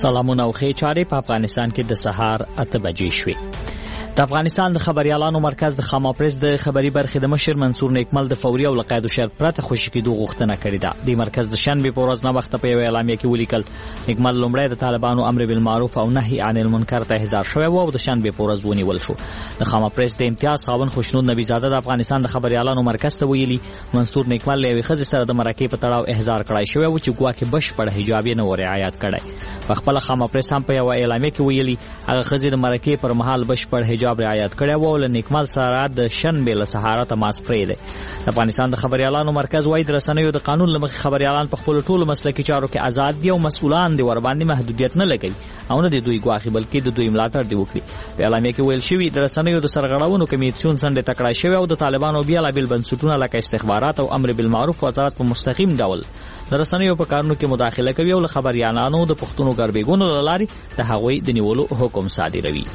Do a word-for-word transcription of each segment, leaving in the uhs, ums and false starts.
سلامونه او ښې چارې په افغانستان کې د سهار اته بجې شوې. د افغانستان د خبريالانو مرکز د خاما پریس د خبري برخې د مشر منصور نیکمل د فوري او لقید شرط پرته خوشی کېدو غوښتنه کړې ده. د مرکز د شنبه په ورځ نه وخت په یو اعلامیه کې ولیکل نیکمل لومړی د طالبانو امر بالمعروف او نهي عن المنکر ته احضار شوی او د شنبه په ورځ ونیول شو. د خاما پریس د امتیاز خاوند خوشنود نبی زاده د افغانستان د خبريالانو مرکز ته ویلي منصور نیکمل له یوې ښځې سره د مرکې په تړاو احضار کړای شوی او چې ګواکې بشپړ حجاب یې نه رعایت کړی. په خپل خاما پریس هم په یو اعلامیه کې ویلي هغه ښځې د مرکې پر مهال بشپړ حجاب رعایت کړی او له نیکمل سره د شنبه له سهار تماس پرې دی. د افغانستان د خبريالانو مرکز وايي د رسنیو د قانون لمخې خبريالان په خپل ټولو مسلکي چارو کې آزاد دي او مسؤلان دي ور باندې محدودیت نه لګي او نه د دوی ګواخي بلکې د دوی ملاتړ دی وکړي. په اعلامیه کې ویل شوی د رسنیو د سرغړونو کمیسیون څنډه تکړه شوی او د طالبانو بیا لا بل بنسټونه لکه استخبارات او امر بالمعروف وزارت په مستقیم ډول د رسنیو په کارونو کې مداخله کوي او خبريالانو د پښتونو ګربېګونو لاري د هغوی د نیولو حکم صادروي.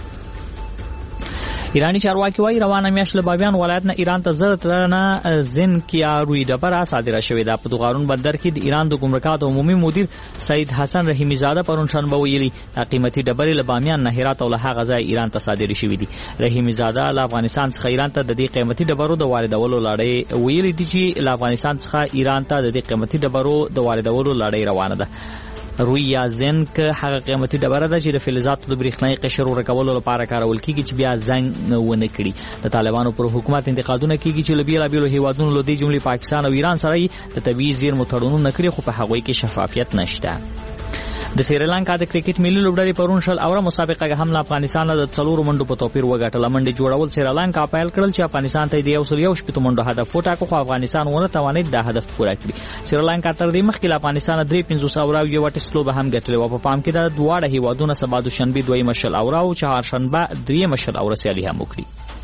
ایرانی چارواکي وايي روانه میاشت له بامیان ولایت نه ایران ته زر ترنه زنکیا روی ډبره صادره شوې ده. په دوغارون بندر کې د ایران د ګمرکات عمومي مدیر سید حسن رحیمی زاده پرون شنبه ویلي د قیمتي ډبرې له بامیان نه هرات او له هغه ځای ایران ته صادره شوې دي. رحیمی زاده له افغانستان څخه ایران ته د دې قیمتي ډبرو د واردولو لړۍ ویلي دي چې له افغانستان څخه ایران ته د دې قیمتي ډبرو د واردولو لړۍ روانه ده. روی یا زنک هغه قیمتي ډبره ده چې د فلزاتو د برېښنايي قشر ورکولو لپاره کارول کیږي چې بیا زنګ ونه کړي. د طالبانو پر حکومت انتقادونه کیږي چې لبیل بیل هیوادونو له دې جملې پاکستان او ایران سره د طبيعي زیرمو تړونونه کړی خو په هغوی کې شفافیت نشته. د سریلانکا د کرکټ ملي لوبډلې پرون شل اوره مسابقه هم له افغانستان د څلورو منډو په توپیر وګټله. منډې جوړول سریلانکا پیل کړل چې افغانستان ته د یو سل یو شپږ منډو هدف وټاکو خو افغانستان ونه توانید د هدف پوره کړي. سریلانکا تر دې مخکې له افغانستان درې پنځوس اوره یو ټیسټ لوبه هم ګټلې و. په پام کې د دواړه هیوادونو سبا د شنبه دویمه شل اوره او چهارشنبه دریمه شل اوره سیالي هم وکړي.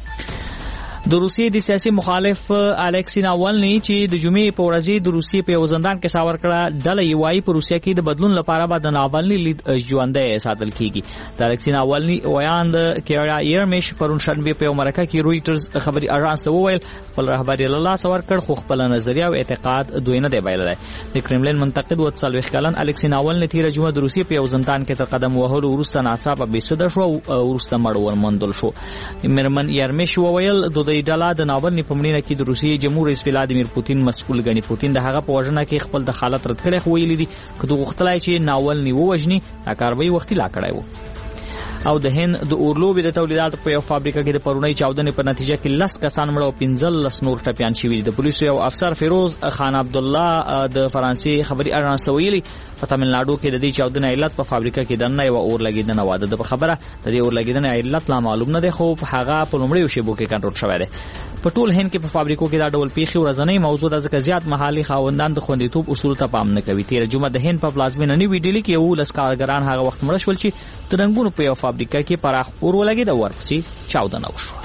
د روسیې د سیاسي مخالف الکسی ناولنی چې د جمعې په ورځ د روسیې په یو زندان کې ساور کړه ډله یې وايي په روسیې کې د بدلون لپاره به د ناولنی لید ژوندۍ ساتل کیږي. د الکسی ناولنی ویان د کیریا ایرمیش پرون شنبه په یو مرکه کې رويټرز خبري اژانس ته وویل خپل رهبری الله ساور کړ خو خپل نظریه او اعتقاد دوی نه دی بایللی. د کرملین منتقد و څلوېښت کلن الکسی ناولنی تیر جمعه د روسیې په یو زندان کې تر قدم وهلو وروسته ناڅاپه بېسده شو او وروسته مړ وموندل شو. مرمن ایرمیش وویل د د ډله د ناولنی په مړینه کې د روسیې جمهور رئیس ولادیمیر پوتین مسؤل ګڼي. پوتین د هغه په وژنه کې خپل د حالت رد کړی خو ویلي دي که دوی غوښتلای چې ناولنی ووژني دا کاروایی وختي لا کړی وو. او د هند د اورلوبې د تولیداتو په یو فابریکه کې د پرونی چاودنې په نتیجه کې لس کسان مړه او پنځلس نور ټپیان شوي. د پولیسو یو افسر فیروز خان عبد الله د فرانسې خبري اژانس ویلي په تاملناډو کې د دې چاودنې علت په فابریکه کې دنه یو اور لګیدنه واده د خبره د دې اور لګیدنې علت لا معلوم نه دی خو هغه په لومړیو شیبو کې کنټرول شوی دی. په ټول هند کې په فابریکو کې دا ډول پیښې ورځنی موضوع ده ځکه زیات محلي خاوندان د خوندیتوب اصول ته پام نه کوي. تیر جمعه د هند په پلازمینه نیو ډیلی کې یو لس کارګران هغه وخت مړه شول چې د رنګونو په یو فابریکه کې پراخ اور ولګید او ورپسې چاودنه وشوه.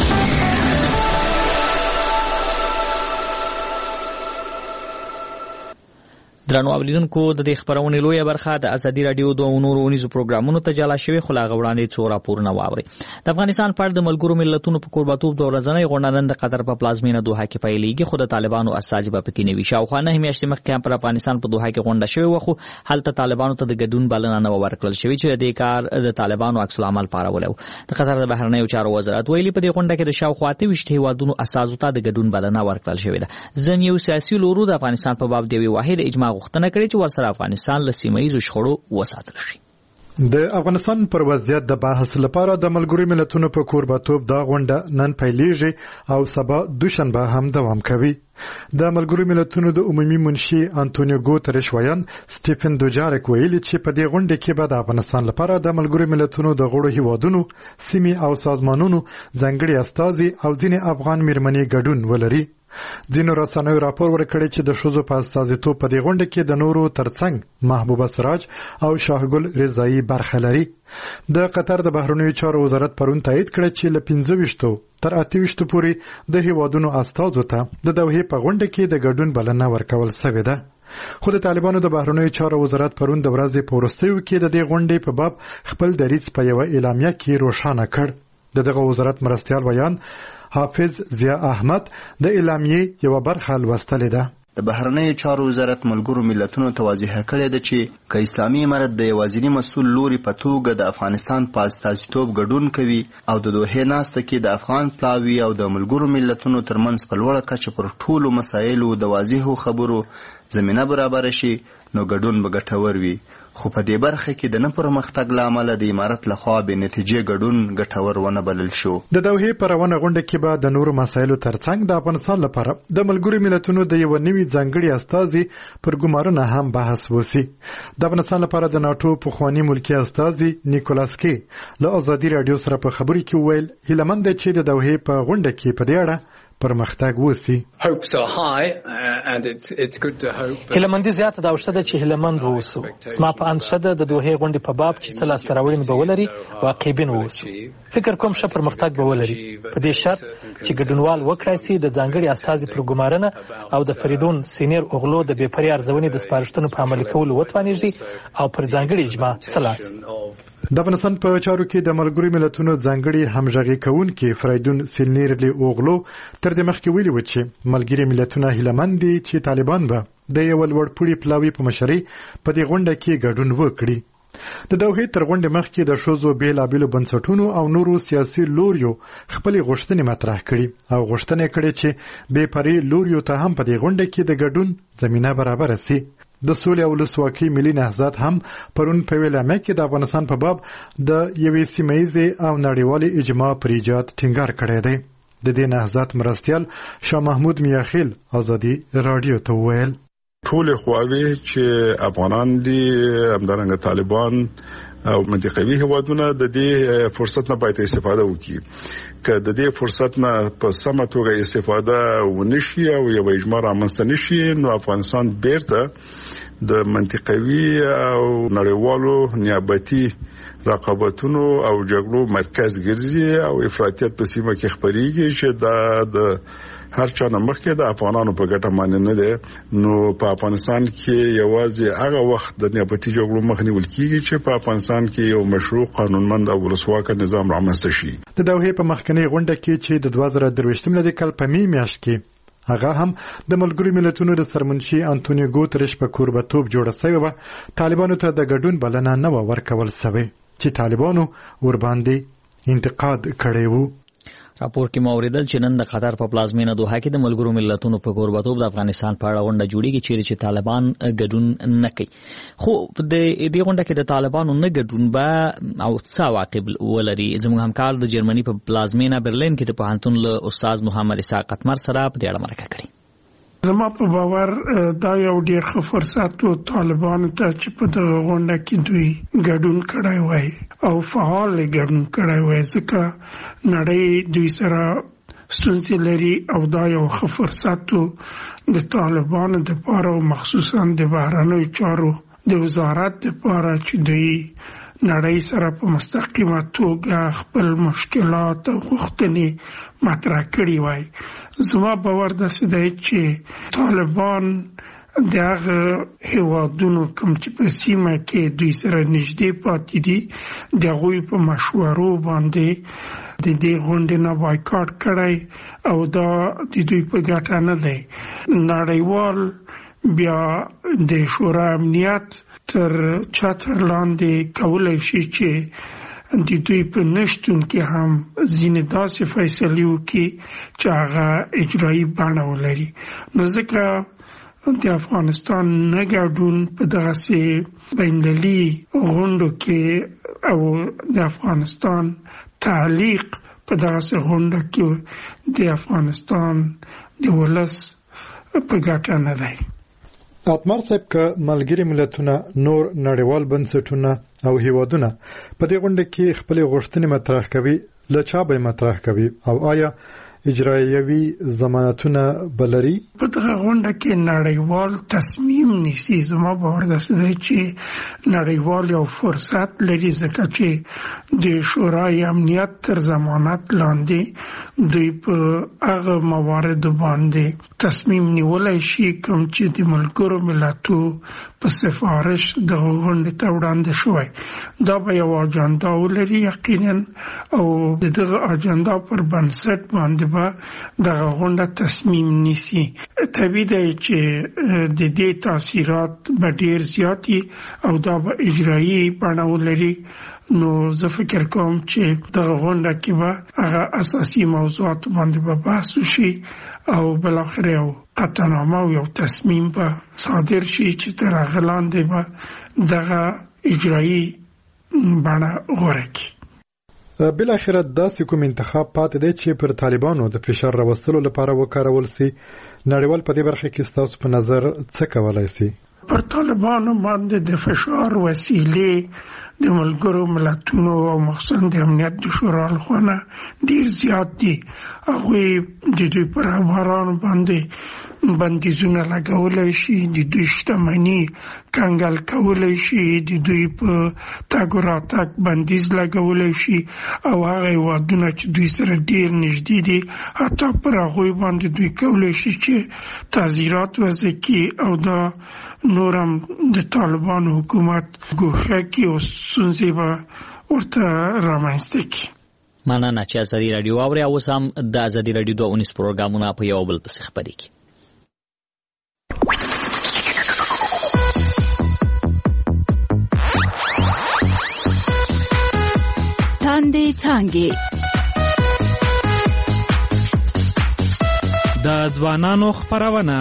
درنو اوریدونکو د دې خبرونې لویه برخه د ازادي رادیو دوه نورو ونیزو پروګرامونو ته جلا شوی خو لا غوړاندې څو راپورونه واوري. د افغانستان پر د ملګرو ملتونو په قرباتوب د ورځنۍ غونډه نن د قطر په پلازمینه دوحه کې پیلېږي خو د طالبانو استازي په کې نه وي. شاوخوا نه میاشتې مخکې هم پر افغانستان په دوحه کې غونډه شوې و خو هلته طالبانو ته د ګډون بلنه نه ورکړل شوې چې د کار د طالبانو عکس العمل پارولو. د قطر د بهرنیو چارو وزارت ویلي په دې غونډه کې د شاوخوا اته ویشت هیوادونو استازو ته د ګډون بلنه ورکړل شوې ده. ځینې یو سیاسي لورو د افغانستان په باب د یوې واحد اجماع غوښتنه کړې چې ورسره افغانستان له سیمه‌ییزو شخړو وساتل شي. د افغانستان پر وضعیت د بحث لپاره د ملګرو ملتونو په کوربتوب دا غونډه نن پیلېږي او سبا دوشنبه هم دوام کوي. د ملګرو ملتونو د عمومي منشي انټونیو ګوتریش ویان سټیفن دوجارک ویلي چې په دې غونډه کې به د افغانستان لپاره د ملګرو ملتونو د غړو هیوادونو سیمې او سازمانونو ځانګړي استازي او ځینې افغان میرمنې ګډون ولري. ځینو رسنیو راپور ورکړی چې د ښځو په استازیتوب په دې غونډه کې د نورو ترڅنګ محبوبه سراج او شاهګل رضایی برخه لري. د قطر د بهرنیو چارو وزارت پرون تایید کړ چې له پنځه ویشتو تر اته ویشتو پورې د هیوادونو استازو ته د دوحې په غونډه کې د ګډون بلنه ورکول شوې ده. خو د طالبانو د بهرنیو چارو وزارت پرون د ورځې په وروستیو کې د دې غونډې په باب خپل دریځ په یوه اعلامیه کې روښانه کړ. د دغه وزارت مرستیال ویان حافظ ضیا احمد د اعلامیې یو برخه لوستلې ده. د بهرنیو چارو وزارت ملګرو ملتونو ته واضحه کړې ده چې که اسلامي امارت د یوازیني مسؤل لوري په توګه د افغانستان په استازیتوب ګډون کوي او د دوحې ناسته کې د افغان پلاوي او د ملګرو ملتونو ترمنځ په لوړه کچه پر ټولو مسایلو د واضحو خبرو زمینه برابره شي نو ګډون به ګټور وي. خو په دې برخه کې د نه پرمختګ له امله د امارت لخوا بې نتیجې ګډون ګټور ونه بلل شو. د دوحې په روانه غونډه کې به د نورو مسایلو ترڅنګ د افغانستان لپاره د ملګرو ملتونو د یو نوي ځانګړي استازي پر ګمارنه هم بحث وسی. د افغانستان لپاره د ناتو پخوانی ملکی استازي نیکولاس کی له ازادي رادیو سره په خبري کې ویل هیلمند چې د دوحې په غونډه کې په دې اړه پرمختګ وسی. هیلمندي زیاته دا وشته چې هیلمند ووسو. زما په اند شته د دوحې غونډې په باب چې څه لاسته راوړنې به ولري واقعبین ووسو. فکر کوم ښه پرمختګ به ولري په دې شرط چې ګډونوال وکړای شي د ځانګړي استازي پر ګمارنه او د فریدون سینیر اوغلو د بې پرې ارزونې د سپارښتنو په عملي کولو وتوانیږي او پر ځانګړي اجماع سلاس. د افغانستان په چارو کې د ملګرو ملتونو ځانګړي همغږي کوونکي فریدون سینیرلی اوغلو تر دې مخکې ویلي و چې ملګري ملتونه هیلمند دي چې طالبان به د یو لوړپوړي پلاوي په مشرۍ په دې غونډه کې ګډون وکړي. د دوحې تر غونډې مخکې د ښځو بېلابېلو بنسټونو او نورو سیاسي لوریو خپلې غوښتنې مطرح کړي او غوښتنه کړې چې بې پرې لوریو ته هم په دې غونډه کې د ګډون زمينه برابر شي. د سولې او ولسواکۍ ملي نهضت هم پرون په ویلامه کې د افغانستان په باب د یوې سیمه‌یزې او نړیوالې اجماع پر ایجاد ټینګار کړی دی. د دې نهضت مرستیال شاه محمود میاخیل ازادي رادیو ته ویل ټول خواوی چې افغانان دي همدارنګه طالبان او منطقوي هوادونه د دې فرصت نه باید استفاده وکړي. که د دې فرصت نه په سمه توګه استفاده ونشي او یو اجماع رامنځته نشي نو افغانستان بیرته د منطقوي او نړیوالو نیابتي رقابتونو او جګړو مرکز ګرځي او افراطیت په سیمه کې خپريږي چې دا د هر چا نه مخکې د افغانانو په ګټه باندې نه ده. نو په افغانستان کې یوازې هغه وخت د نیابتي جګړو مخنیول کیږي چې په افغانستان کې یو مشروع قانونمند او ولسواک نظام رامنځته شي. د دوحې په مخکنی غونډه کې چې د دوه زره درویشتم میلادي کال په می میاشت کې هغه هم د ملګرو ملتونو د سرمنشي انټونیو ګوتریش په کوربتوب جوړه شوې و. طالبانو ته د ګډون بلنه نه و ورکول شوې چې طالبانو ور باندې انتقاد کړی وو. راپور کې موریدل چې نن د قطر په پلازمینه دوحه کې د ملګرو ملتونو په کوربتوب د افغانستان په اړه غونډه جوړیږي چې طالبان ګډون نه کوي. خو د دې غونډه کې د طالبانو نه ګډون به او څه عواقب ولري. زموږ همکار د جرمني په پلازمینه برلین کې د پوهنتون له استاد محمد اسحاق قطمر سره په دې اړه مرکه کړې. زما په باور دا یو ډیر ښه فرصت و طالبانو ته چې په دغه غونډه کې دوی ګډون کړی وای او فعال ګډون کړی وای ځکه نړۍ دوی سره ستونزې لري او دا یو ښه فرصت و د طالبانو دپاره او مخصوصا د بهرنیو چارو د وزارت دپاره چې دوی نړۍ سره په مستقیمه توګه خپل مشکلات او غوښتنې مطرح کړي وای. زما باور داسې دی چې طالبان د هغه هیوادونو کوم چې په سیمه کې دوی سره نږدې پاتې دي د هغوی په مشورو باندې د دې غونډې نه بایکاټ کړی او دا د دوی په ګټه نه دی. نړیوال بیا د شورا امنیت تر چتر لاندې کولای شي چې د دوی په نشتون کې هم ځینې داسې فیصلې وکړي چې هغه اجرایي بڼه ولري. نو ځکه د افغانستان نه ګډون په دغسې بین‌المللي غونډو کې او د افغانستان تعلیق په دغسې غونډه کې د افغانستان د ولس په ګټه نه دی. قطمر صاحب که ملګري ملتونه نور نړیوال بنسټونه او هیوادونه په دې غونډه کې خپل غوښتنې مطرح کوي له چا به مطرح کوي او آیا اجرایوي ضمانتونه بلري؟ په دغه غونډه کې نړیوال تصمیم نیسي. زما باور داسې دی چې نړیوال یو فرصت لري ځکه چې د شورای امنیت تر ضمانت لاندې دوی په هغه مواردو باندې تصمیم نیولی شي کوم چې د ملګرو ملتو په سفارش دغه غونډې ته وړاندې شوی. دا به یو اجنډا ولري یقینا او د دغه اجنډا پر بنسټ باندې به د غونډه تصمیم نیسي. طبیعي دی چې د دې تاثیرات به ډیر زیاتی او دا به اجرایی بڼه ولري. نو زه فکر کوم چې د غونډه کې به هغه اساسي موضوعات باندې به بحث وشي او بل اخر یو قطعنامه او یو تصمیم به صادر شي چې تر هغه لاندې به دغه اجرایی بڼه غوره کړي. بل اخر داسې کوم انتخاب پاتې دی چې پر طالبانو د فشار راوستلو لپاره وکارول سي؟ نړیوال په دې برخه کې ستاسو په نظر څه کولای سي؟ پر طالبانو باندې د فشار وسیلې د ملګرو ملتونو او مخصوصا د امنیت د شورا لخوا ډیر زیات دي. هغه د دوی پر امرانو باندې بندیزونه لګولای شي، د دوی شتمنۍ کنګل کولای شي، د دوی په تګ راتګ بندیز لګولای شي او هغه وادونه چې دوی سره ډیر نږدې دي حتی پر هغه باندې دوی کولای شي چې تعزیرات وضع کړي او دا نورم د طالبانو حکومت ګوښه کې او ستونزې به ورته رامنځته کړي. مننه چې ازادي راډیو اوري. اوس هم د ازادي راډیو دوه اونیز پروګرامونه په یو بل پسې خپرې کړي. تاندې څانګې د ځوانانو خپرونه.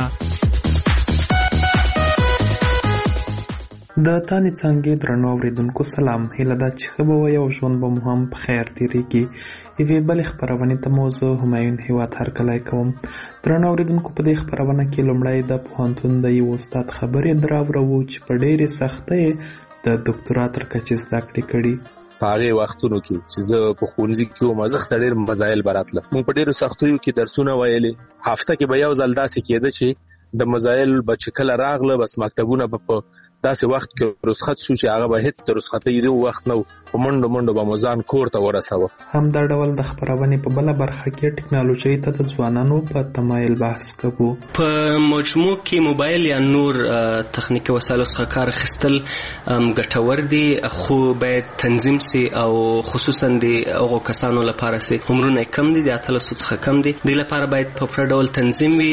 د تانې څانګې درنو اوریدونکو سلام. هیله ده چې ښه به وئ او ژوند به مو هم په خیر تېرېږي. یوې بلې خپرونې ته مو زه همایون هیواد هرکلی کوم. درنو اوریدونکو په دې خپرونه کې لومړی د پوهنتون د یو استاد خبرې دراوړو چې په ډېرې سختۍ د ډاکټرا تر کچې زده کړې کړي. په هغې وختونو کې چې زه په ښوونځي کې وم زه ډېر مزایل به راتله. موږ په ډېرو سختیو کې درسونه ویلې. هفته کې به یو ځل داسې کېده چې د مزایل به چې کله راغله بس مکتبونه به په داسې وخت کې رخصت شو چې هغه به هیڅ د رخصتۍ د وخت نه په منډو منډو به مو ځان کور ته ورسوه. همدا ډول د خپرونې په بله برخه کې ټکنالوژۍ ته د ځوانانو په تمایل بحث کوو. په مجموع کې موبایل یا نور تخنیکي وسایلو څخه کار اخیستل ګټور دي، خو باید تنظیم سي او خصوصا د هغو کسانو لپاره سي عمرونه کم دي، د اتلسو څخه کم دي، دې لپاره باید په پوره ډول تنظیم وي.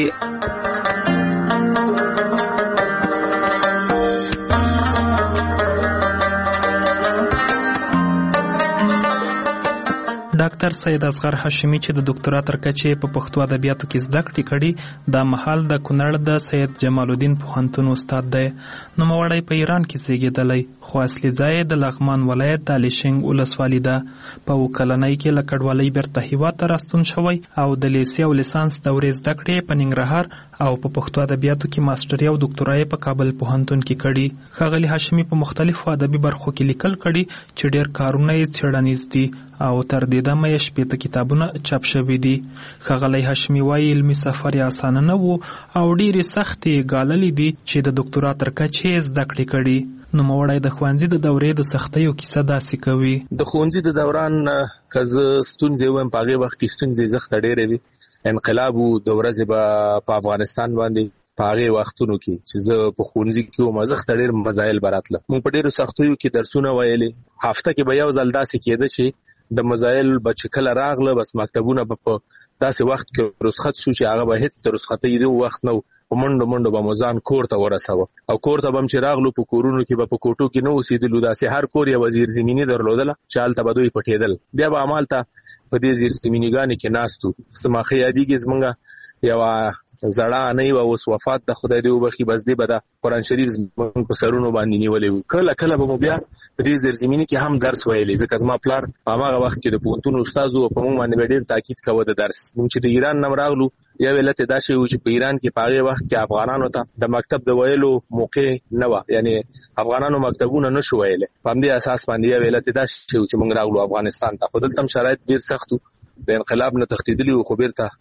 ډاکټر سید اصغر هاشمي چې د ډاکټرا تر کچې په پښتو ادبیاتو کې زده کړې کړي، دا مهال د کونړ د سید جمال الدین پوهنتون استاد دی. نوموړی په ایران کې زیږېدلی خو اصلي ځای د لغمان ولایت د الیشنګ ولسوالي ده. په اووه کلنۍ کې له کډوالۍ بیرته هیواد ته راستون شوی او د لیسې او لیسانس دورې زده کړې په ننګرهار او په پښتو ادبیاتو کې ماسټري او ډاکټرا په کابل پوهنتون کې کړي. ښاغلي هاشمي په مختلفو ادبي برخو کې لیکل کړي چې ډېر کارونه یې څېړنیز دي او تر دې دمه یې شپېته کتابونه چاپ شوي دي. ښاغلی هاشمي وایي علمي سفر یې اسانه نه و او ډېرې سختې یې ګاللې دي چې د ډاکټرا تر کچې یې زده کړې کړي. نوموړی د ښوونځي د دورې د سختیو کیسه داسې کوي. د ښوونځي د دوران که زه ستونزې ووایم په هغې وخت کې ستونزې زښته ډېرې وي. انقلاب و د ورځې به په افغانستان باندې په هغې وختونو کې چې زه په ښوونځي کې وم زښته ډېر مزایل به راتله. موږ په ډېرو سختیو کې درسونه ویلې. هفته کې به یو ځل داسې کېده چې د مزایل به چې کله راغله بس مکتبونه به په داسې وخت کې رخصت شو چې هغه به هیڅ د رخصتۍ د وخت نه په منډو منډو به مو ځان کور ته ورسوه. او کور ته به هم چې راغلو په کورونو کې به په کوټو کې نه اوسېدلو، داسې هر کور یوه زیرزمیني درلودله چې هلته به دوی پټېدل. بیا به همالته په دې زیرزمینیګانې کې ناست وو. زما ښه یادېږي زمونږ یوه زړه انۍ وه، اوس وفات ده خدای دې وبخي، بس دې به د قرآن شریف زمونږ په سرونو باندې نیولی وو. کله کله به مو بیا په دې زیرزمیني کې هم درس ویلی، ځکه زما پلار په هماغه وخت کې د پوهنتون استاد و، په موږ باندې به ډېر تاکید کوه د درس. موږ چې د ایران نه راغلو یو علت یې دا شی و چې په ایران کې په هغې وخت کې افغانانو ته د مکتب د ویلو موقع نه وه، یعنې افغانانو مکتبونه نه شو ویلی. په همدې اساس باندې یو علت یې دا شی و چې موږ راغلو افغانستان ته. خو دلته هم شرایط ډېر سخت و، د انقلاب نه تښتېدلي وو خو بېرته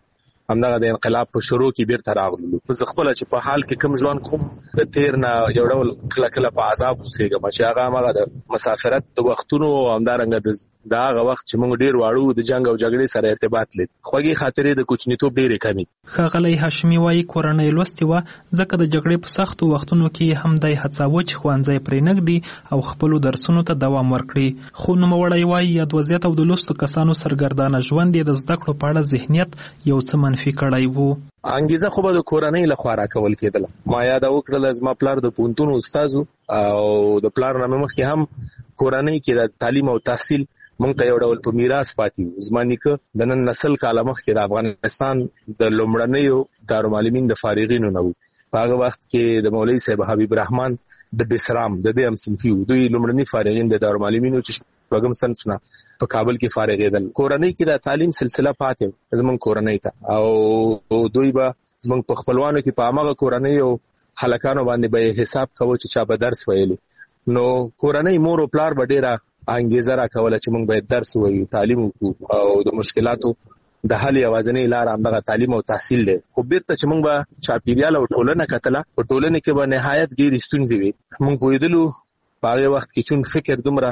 همدغه د انقلاب په شروع کې بیرته راغلو. زه خپل چې په حال کې کم ژوند کوم د تیر نه یو ډول کله کله په عذاب اوسېږم چې هغه هغه د مسافرت د وختونو همدارنګه د هغه وخت چې موږ ډیر واړو د جنگ او جګړې سره ارتباط لري. خوږی خاطرې د کوچنیتوب ډېرې کمې. ښاغلی هاشمي وایي کورنۍ لوستې وه ځکه د جګړې په سختو وختونو کې هم دی هڅاوه چې ښوونځی پرې نږدي او خپلو درسونو ته دوام ورکړي. خو نوموړی وایي یاد وضعیت او د لوستو کسانو سرګردانه ژوند یې د زده کړو په اړه ذهنیت یو څه منفي کړی وو. انګیزه خو به د کورنۍ لخوا راکول کېدله. ما یاد وکړله زما پلار د پوهنتون استاد او د پلار نه مخکې هم کورنۍ کې د تعلیم او تحصیل موږ ته یو ډول په میراث پاتې وو. زما نیکه د نن نسل کاله مخکې د افغانستان د لومړنیو دارالمعلمین د فارغینو نه وو. په هغه وخت کې د مولوي صاحب حبیب الرحمن د بسرام د دې هم صنفي وو. دوی لومړني فارغین د دارالمعلمینو چې شپږم صنف نه په کابل کې فارغېدل. کورنۍ کې د تعلیم سلسله پاتې زمونږ کورنۍ ته او دوی به زمونږ په خپلوانو کې په هغه کورنۍ او هلکانو باندې به حساب کوو چې چا به درس ویلي. نو کورنۍ مور او پلار به ډېره انګیزه راکوله چې موږ باید درس ووایو، تعلیم وکړو او د مشکلاتو د حل یوازینۍ لاره همدغه تعلیم او تحصیل دی. خو بیرته چې موږ به چاپیریال او ټولنه کتله، په ټولنه کې به نهایت ډېرې ستونزې وي. موږ پوهېدلو په هغې وخت کې چون فکر دومره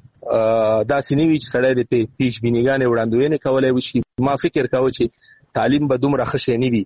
داسې نه وي چې سړی د پیش بینیګانې وړاندوینې کولی وشي. ما فکر کوه چې تعلیم به دومره ښه شی نه وي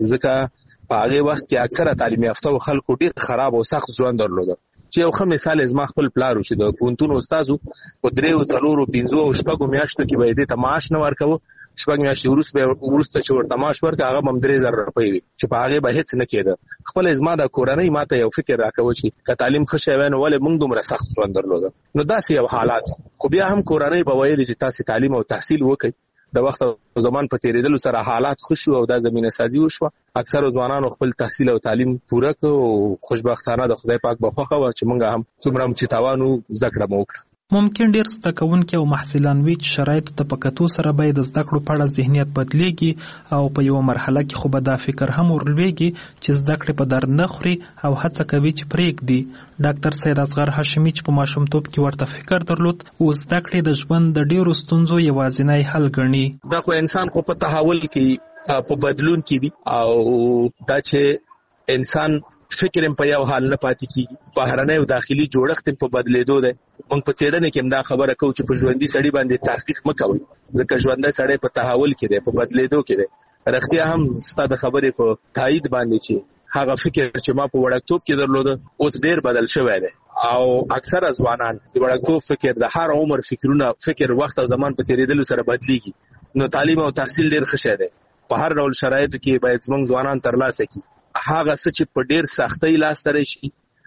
ځکه په هغې وخت کې اکثره تعلیم یافته خلکو ډېر خراب او سخت ژوند درلوده. چې یو ښه مثال زما خپل پلار و چې د پوهنتون استاد و، په درېو څلورو پنځو او شپږو میاشتو کې به یې دې ته معاش نه ورکوه. شپږ میاشتې وروسته وروسته چې ورته معاش ورکړه هغه به هم درې زره روپۍ وي چې په هغې به هېڅ نه کېده. خپله زما د کورنۍ ما ته یو فکر راکوه چې که تعلیم ښه شی وی نو ولې موږ دومره سخت ژوند درلوده. نو داسې یو حالات. خو بیا هم کورنۍ به ویلې چې تاسې تعلیم او تحصیل وکړئ. د وخت او زمان په تیریدلو سره حالات ښه شو او دا زمینه سازي وشوه. اکثرو ځوانانو خپل تحصیل او تعلیم پوره کړ او خوشبختانه د خدای پاک به خوښه وه چې موږ هم څومره هم چې توان و زده کړه مو وکړه. ممکن ډیر زده کوونکي او محصلان وي چې شرایطو ته په کتو سره باید د زده کړو په اړه ذهنیت بدلیږي او په یوه مرحله کې خو به دا فکر هم ورلویږي چې زده کړې په درد نه خوري او هڅه کوي چې پرېږدي. ډاکټر سید اصغر هاشمي چې په ماشومتوب کې ورته فکر درلود او زده کړې د ژوند د ډیرو ستونزو یوازینی حل ګڼي. دا خو انسان خو په تحول کې په بدلون کې دي او دا چې انسان فکر هم په یو حال نه پاتې کیږي. بهرنی او داخلي جوړښت هم په بدلېدو دی. موږ په څېړنه کې هم دا خبره کوو چې په ژوندي سړي باندې تحقیق مه کوئ ځکه ژوندی سړی په تحول کې دی، په بدلېدو کې دی. رښتیا هم ستا د خبرې په تایید باندې چې هغه فکر چې ما په وړکتوب کې درلوده اوس ډېر بدل شوی دی او اکثره ځوانان د وړکتوب فکر د هر عمر فکرونه فکر وخت او زمان په تېرېدلو سره بدلېږي. نو تعلیم او تحصیل ډېر ښه شی دی. په هر ډول شرایطو کې باید زموږ ځوانان ترلاسه کړي. هغه څه چې په ډېر سختۍ لاسته راشي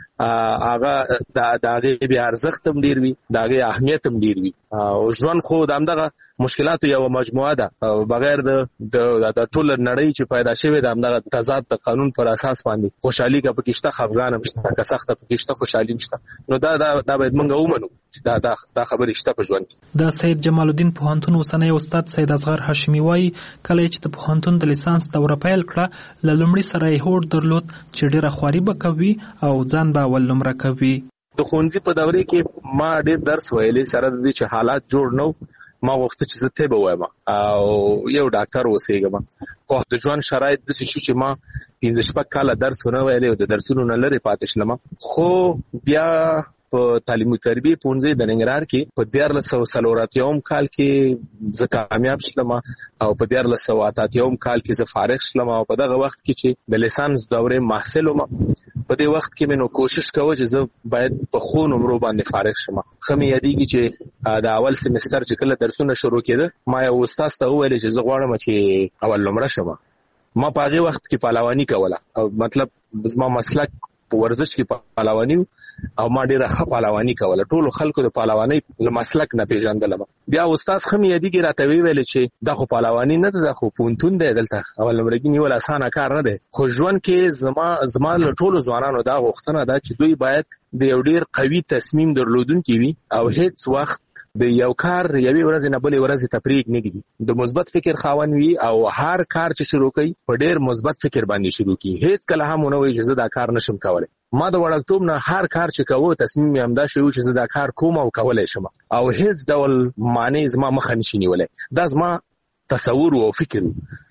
هغه د هغې بیا ارزښت هم ډېر وي، د هغې اهمیت هم ډېر وي. او ژوند خو د همدغه مشکلاتو یوه مجموعه ده بغیر د د ټوله نړۍ چې پیدا شوې ده همدغه تضاد د قانون پر اساس باندې. خوشحالي که پکې شته خفګان هم شته، که سخته پکې شته خوشحالي هم شته. نو دا دا باید موږ ومنو چې دا دا خبرې شته په ژوند کې. د سید جمال الدین پوهنتون اوسنی استاد سید اصغر هاشمي وایي کله چې د پوهنتون د لیسانس دوره پیل کړه له لومړي سره یې هوډ درلود چې ډېره خواري به کوي او ځان به اول نمره کوي. د ښوونځي په دورې کې ما ډېر درس ویلی سره د دې چې حالات جوړ نه و. ما غوښته چې زه طب ووایم او یو ډاکټر اوسېږم. خو د ژوند شرایط داسې شو چې ما پنځه شپږ کاله درس ونه ویلی او د درسونو نه لرې پاتې شلم. خو بیا په تعلیم او تربیې پوهنځي د ننګرهار کې په دیارلس سوه څلور اتیاوم کال کې زه کامیاب شلم او په دیارلس سوه اته اتیاوم کال کې زه فارغ شلم. او په دغه وخت کې چې د لیسانس دورې محصل وم په دې وخت کې مې نو کوشش کوه چې زه باید په ښو نمرو باندې فارغ شم. ښه مې یادېږي چې د اول سمستر چې کله درسونه شروع کېده ما یو استاد ته وویل چې زه غواړم چې اول نمره شم. ما په هغې وخت کې پهلواني کوله او مطلب زما مسلک په ورزش کې پهلواني او ما ډېره ښه پهلواني کوله. ټولو خلکو د پهلوانۍ له مسلک نه پېژندلم. بیا استاد ښه مې یادېږي راته ویې چې دا خو پهلواني نه ده، دا خو پوهنتون دی، دلته اول نمرګي نیول اسانه کار نه دی. خو ژوند کې زما زما له ټولو ځوانانو دا غوښتنه ده چې دوی باید د یو ډېر قوي تصمیم درلودونکي وي او هیڅ وخت د یو کار یوې ورځې نه بلې ورځې ته پرېږ نه ږدي. د مثبت فکر خاوند وي او هر کار چې شروع کوي په ډېر مثبت فکر باندې شروع کړي. هیڅ کله هم ونه وایي چې زه دا کار نشم کولی. ما د وړکتوب نه هر کار چې کوه تصمیم مې همدا شوی چې زه دا کار کوم او کولی شم او هیڅ ډول معنی زما مخه نشي نیولی. دا زما تصور او فکر و.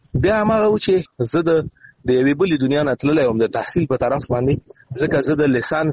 بیا هغه چې زه د د یوې بلې دنیا نه تللی وم د تحصیل په طرف باندې، ځکه زه د لیسانس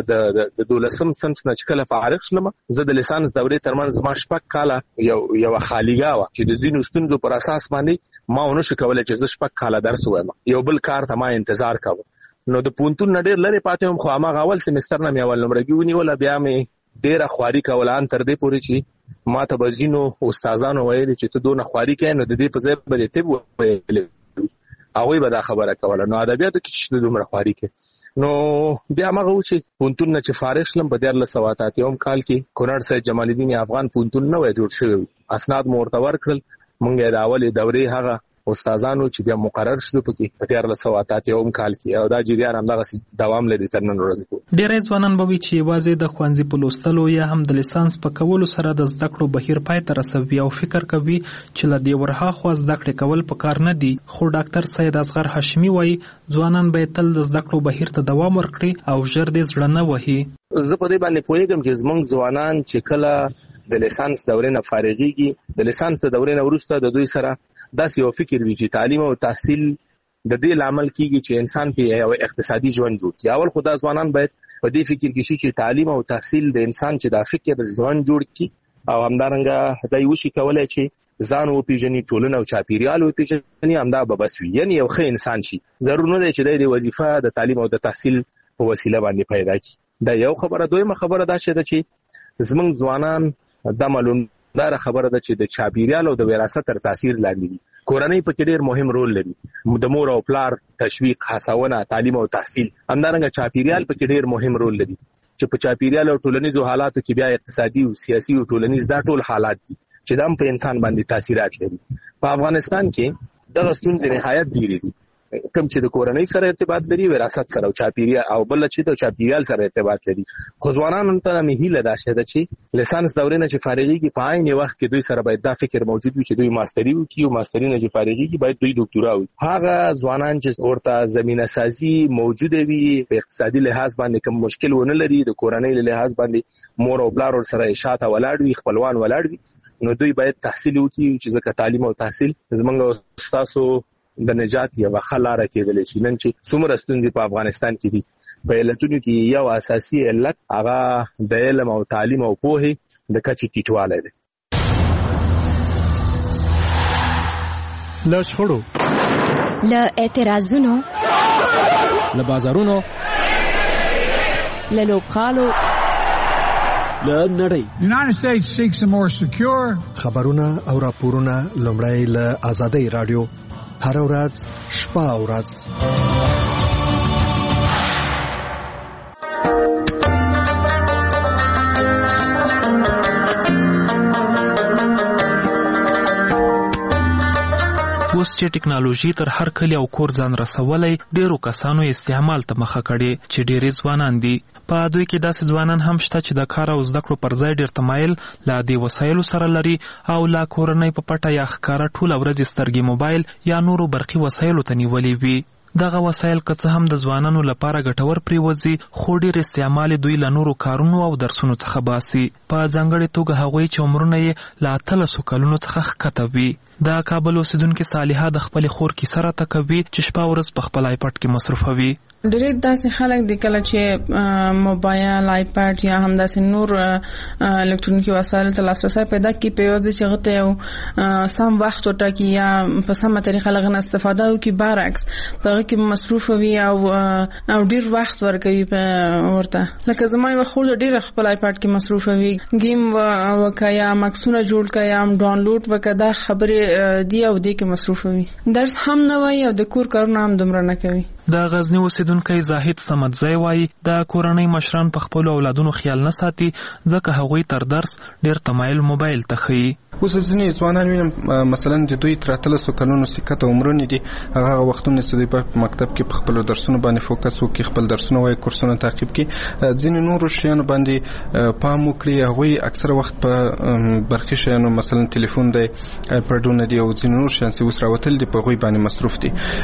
د دولسم صنف نه چې کله فارغ شلم، زه د لیسانس دورې ترمنځ زما شپږ کاله یو یوه خالیګاه وه چې د ځینو ستونزو پر اساس باندې ما ونه شو کولی چې زه شپږ کاله درس ووایم، یو بل کار ته ما انتظار کوم. نو د پوهنتون نه ډېر لرې پاتې وم، خو هماغه اول سمستر نه مې اول نمرګي ونیوله، بیا مې ډېره خواري کوله ان تر دې پورې چې ما ته به ځینو استادانو ویلي چې ته دونه خواري کوې نو د دې په ځای به دې طب وویلې، هغوی به دا خبره کوله. نو ادبیاتو کې چې دومره خواري کې نو بیا هغه و چې پوهنتون نه چې فارغ شلم په دیارلس سوه اته اتیاوم کال کې کونړ سید جمال الدین افغان پوهنتون نه وی جوړ شوی، اسناد مو ورته ورکړل، موږ یې د اولې دورې هغه استادانو چې بیا مقرر شلو پکې په دیارلس سوه اته اتیاوم کال کې، او دا جریان همدغسې دوام لري تر نن ورځې پورې. ډېری ځوانان به وي چې یوازې د ښوونځي په لوستلو یا هم د لیسانس په کولو سره د زده کړو بهیر پای ته رسوي او فکر کوي چې له دې ورهاخوا زده کړې کول پکار نه دي. خو ډاکټر سید اصغر هاشمي وایي ځوانان باید تل د زده کړو بهیر ته دوام ورکړي او ژر دې زړه نه وهي. زه په دې باندې پوهېږم چې زموږ ځوانان چې کله د لیسانس دورې نه فارغېږي، د لیسانس دورې نه وروسته د دوی سره داسې یو فکر وي چې تعلیم او تحصیل د دې لامل کیږي چې انسان په یو اقتصادي ژوند جوړ کړي. اول خو دا ځوانان باید په دې فکر کې شي چې تعلیم او تحصیل د انسان چې دا فکر ژوند جوړ کړي او همدارنګه دا یو شي کولای چې ځان وپېژني، ټولنه او چاپیریال وپېژني، همدا به بس وي، یعنی یو ښه انسان شي. ضرور نه دی چې د وظیفه د تعلیم او د تحصیل په وسیله باندې پیدا کړي. دا یو خبره. دویمه خبره دا چې زموږ ځوانان دا معلوم دا خبره ده چې د چاپیریال او د وراثت تر تاثیر لاندې دي. کورنۍ پکې ډېر مهم رول لري، د مور او پلار تشویق، هڅونه، تعلیم او تحصیل. همدارنګه چاپیریال پکې ډېر مهم رول لري چې په چاپیریال او ټولنیزو حالاتو کې بیا اقتصادي او سیاسي او ټولنیز دا ټول حالات دي چې دا هم په انسان باندې تاثیرات لري. په افغانستان کې دغه ستونزې نهایت ډېرې دي، کوم چې د کورنۍ سره ارتباط لري، وراثت سره او چاپیریال، او بل چې د چاپیریال سره ارتباط لري. خو ځوانانو ته مې هیله دا شته چې لیسانس دورې نه چې فارغېږي په عین وخت کې دوی سره باید دا فکر موجود وي چې دوی ماستري وکړي، او ماستري نه چې فارغېږي باید دوی ډاکټورا وکړي. هغه ځوانان چې ورته زمینه سازي موجوده وي، په اقتصادي لحاظ باندې کوم مشکل ونه لري، د کورنۍ له لحاظ باندې مور او پلار سره شاته ولاړ وي، خپلوان ولاړ وي، نو دوی باید تحصیل وکړي چې ځکه تعلیم او تحصیل زموږ ستاسو د نجات یوه ښه لاره کېدلی شي. نن چې څومره ستونزې په افغانستان کې دي، په علتونو کې یو اساسي علت هغه د علم او تعلیم او پوهې د کچې ټیټوالی دی. له شخړو، له اعتراضونو، له بازارونو، له لوبغالو، له نړۍ. United States seeks a more secure. خبرونه او راپورونه لومړی له آزادۍ رادیو هر ورځ شپه او ورځ. اوس چې ټکنالوژي تر هر کلی او کور ځان رسولی، ډیرو کسانو استعمال ته مخه کړي چې ډیری ځوانان دي. په دوی کې داسې ځوانان هم شته چې د کار او زده کړو پر ځای ډیر تمایل له دې وسایلو سره لري او لا کورنۍ په پټه یا ښکاره ټوله ورځ سترګې موبایل یا نورو برقي وسایلو ته نیولې وي. دغه وسایل که څه هم د ځوانانو لپاره ګټور پریوځي، خو ډېر استعمال دوی له نورو کارونو او درسونو څخه باسي، په ځانګړې توګه هغوی چې عمرونه یې له اتلسو کلونو څخه ښکته وي. د کابل اوسیدونکې صالحه د خپلې خور کیسه راته کوي چې شپه ورځ په خپل آیپډ کې مصروفوي. ډېر داسې خلک دي کله چې موبایل، آیپډ یا هم داسې نور الکترونیکي وسایلو ته لاسرسی پیدا کړي، په یوازې چې هغه ته یو سم وخت وټاکي یا په سمه طریقه له هغه نه استفاده وکړي، برعکس په هغه کې مصروف وي او او ډېر وخت ورکوي ورته. لکه زما یوه خور ډېره خپل آیپډ کې مصروف وي، گیم وکړه یا مکسونه جوړ کړه یا هم ډاونلوډ وکړه، دا خبرې دی او دې کې مصروف وي. درس هم نه وایي او د کور کارونه هم دومره نه کوي. د غزنی اوسیدونکی زاهد صمدزی وایي د کورنۍ مشران په خپلو اولادونو خیال نه ساتي، ځکه هغوی تر درس ډېر تمایل موبایل ته ښیي. اوس ځینې ځوانان وینم مثلا د دوی تر اتلسو کلونو سکته عمرونه دي، هغه وختونه چې دوی په مکتب کې په خپلو درسونو باندې فوکس وکړي، خپل درسونه وایي، کورسونه تعقیب کړي، ځینې نورو شیانو باندې پام وکړي. هغوی اکثره وخت په برقي شیانو مثلا تلیفون دی، آیپډونه دي او ځینې نور شیان چې اوس راوتل دي په هغوی باندې مصروف دي.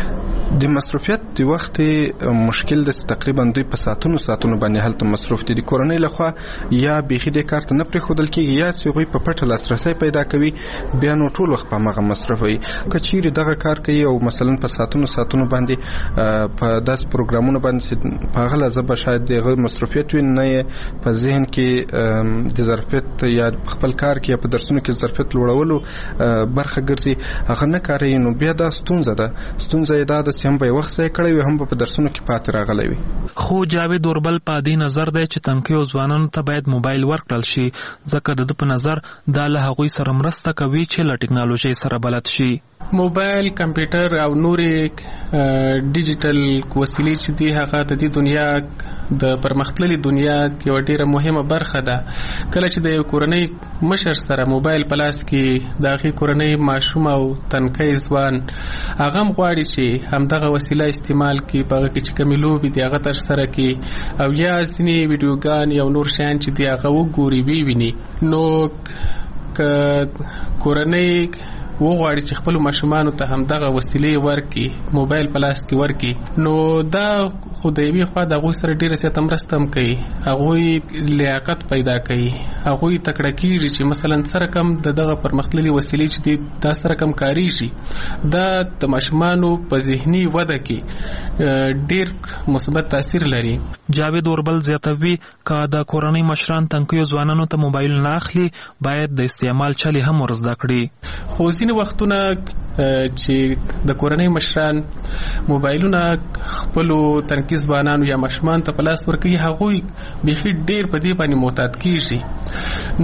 د مصروفیت د وخت مشکل د تقریبا دوی په ساعتونو ساعتونو باندې هلته مصروف دي. د کورنۍ لخوا یا بيخي د کارت نه پرې خودل کېږي یا سیغوی په پټه لاسرسي پیدا کوي بیا نو ټول وخت په هغه مصرف وي. کچېری دغه کار کوي او مثلا په ساعتونو ساعتونو باندې په داس پروګرامونو باندې په هغه لازم شاید دغه مصروفیت وي نه په ذهن کې د ظرفیت یا خپل کار کې په درسونو کې ظرفیت لوړولو برخه ګرځي هغه نه کوي. نو بیا دا ستونزه ده ستونزه دا د سیم په وخت ځای کړی وي هم په درسونو کې پاتې راغلی وي. خو جاوید اوربل په دې نظر دی چې تنکیو ځوانانو ته باید موبایل ورکړل شي ځکه د په نظر دا له هغوی سره مرسته کوي چې له ټکنالوژي سره بلد شي. موبایل کمپیوټر او نورې ډیجیټل وسیلې چې دی هغه د دې دنیا د پرمختللي دنیا یو ډیره مهمه برخه ده. کله چې د یو کورنۍ مشر سره موبایل په لاس کې د هغې کورنۍ ماشوم او تنکی ځوان هغه هم غواړي چې همدغه وسیله استعمال کړي په هغه کې چې کومې لوبې دي هغه ترسره کړي او یا ځینې ویډیوګان یا نور شیان چې دي هغه وګوري وویني. نو که کورنۍ وغواړي چې خپل ماشومانو ته هم دغه وسیلې ورکړي موبایل په لاس کې ورکړي نو دا خو د یوې خوا د هغوی سره ډېره زیاته مرسته هم کوي. هغوی لیاقت پیدا کوي هغوی تکړه کېږي چې مثلا څه رقم د دغه پرمختللي وسیلې چې دي دا څه رقم کارېږي. دا د ماشومانو په ذهني وده کې ډېر مثبت تاثیر لري. جاوید اوربل زیاتوي که د کورنۍ مشران تنکیو ځوانانو ته موبایل نه اخلي باید د استعمال چلې هم ور زده کړي. خو ځینې وختونه چې د کورنۍ مشران موبایلونه خپلو تنکي ځوانانو یا ماشومان ته په لاس ورکوي هغوی بیخي ډېر په دې باندې معتاد کېږي.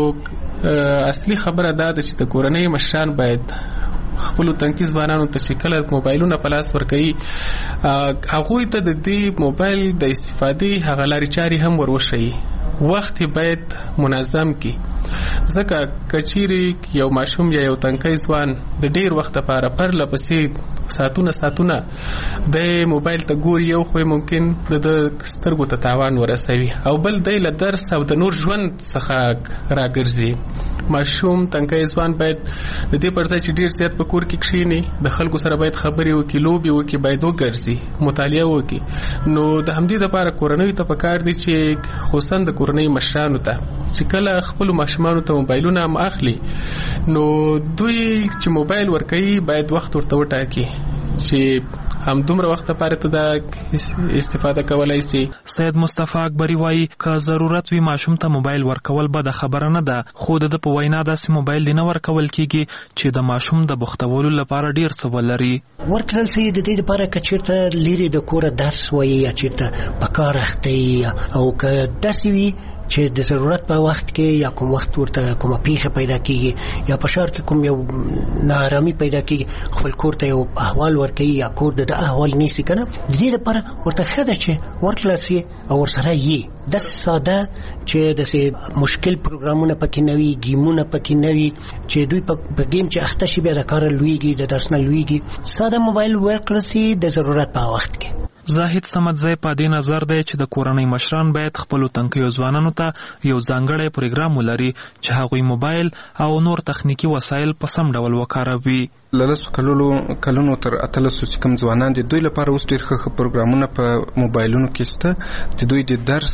نو اصلي خبره دا ده چې د کورنۍ مشران باید خپل تنکي ځوانانو ته چې کله موبایلونه په لاس ورکوي هغوی ته د دې موبایل د استفادې هغه لارې چارې هم ور وښیي. وخت باید منظم کی ځکه کچيري یو ماشوم یا یو تنکی ځوان د ډیر وخت لپاره پر لپسې ساتونه ساتونه د موبایل ته ګوري یو خو ممکن د سترګو ته تاوان ورسوي او بل د له درس او د نور ژوند څخه راګرځي. ماشوم تنکی ځوان باید د دې پر ځای چې ډیر زیات په کور کې کښینی د خلکو سره باید خبرې وکړي لوبي وکړي باید وګرځي مطالعه وکړي. نو د همدې لپاره کورنۍ ته پکار دي چې خصوصا د کورنۍ مشرانو ته چې کله خپل ماشومانو ته موبایلونه هم اخلي نو دوی چې موبایل ورکوي باید وخت ورته وټاکي چې هم دومره وخت لپاره ته دا استفاده کولای شي. سید مصطفی اکبری وایي که ضرورت وي ماشوم ته موبایل ورکول به د خبره نه ده خو د په وینا داسې موبایل نه ورکول کیږي چې د ماشوم د بختولو لپاره ډیر څه ولري. ورکړل شي د دې لپاره چې چیرته لري د کور درس وایي یا چیرته په کار اخته او که داسې وي چې د ضرورت په وخت کې یا کوم وخت ورته کومه پیښه پیدا کیږي یا په شهر کې کوم یو ناارامي پیدا کیږي خپل کور ته یو احوال ورکوي یا کور د احوال نیسي کنه د دې لپاره ورته خده چې ورکړل شي او ورسره یې د ساده چې د مشکل پروګرامونه پکې نوي گیمونه پکې نوي چې دوی په گیم چې اخته شي بیا د کار لویږي د درس نه لویږي ساده موبایل ورکړل شي د ضرورت په وخت کې. زاهد سمدزی په دې نظر دی چې د کورنۍ مشران باید خپل تنکیو ځوانانو ته یو ځانګړی پروګرام ولري چې هغوی موبایل او نور تخنیکی وسایل په سم ډول وکاروي. لسو کلونو کلونو تر اتلسو چې کوم ځوانان دي دوی لپاره اوس ډېر ښه پروګرامونه په موبایلونو کې شته چې دوی د درس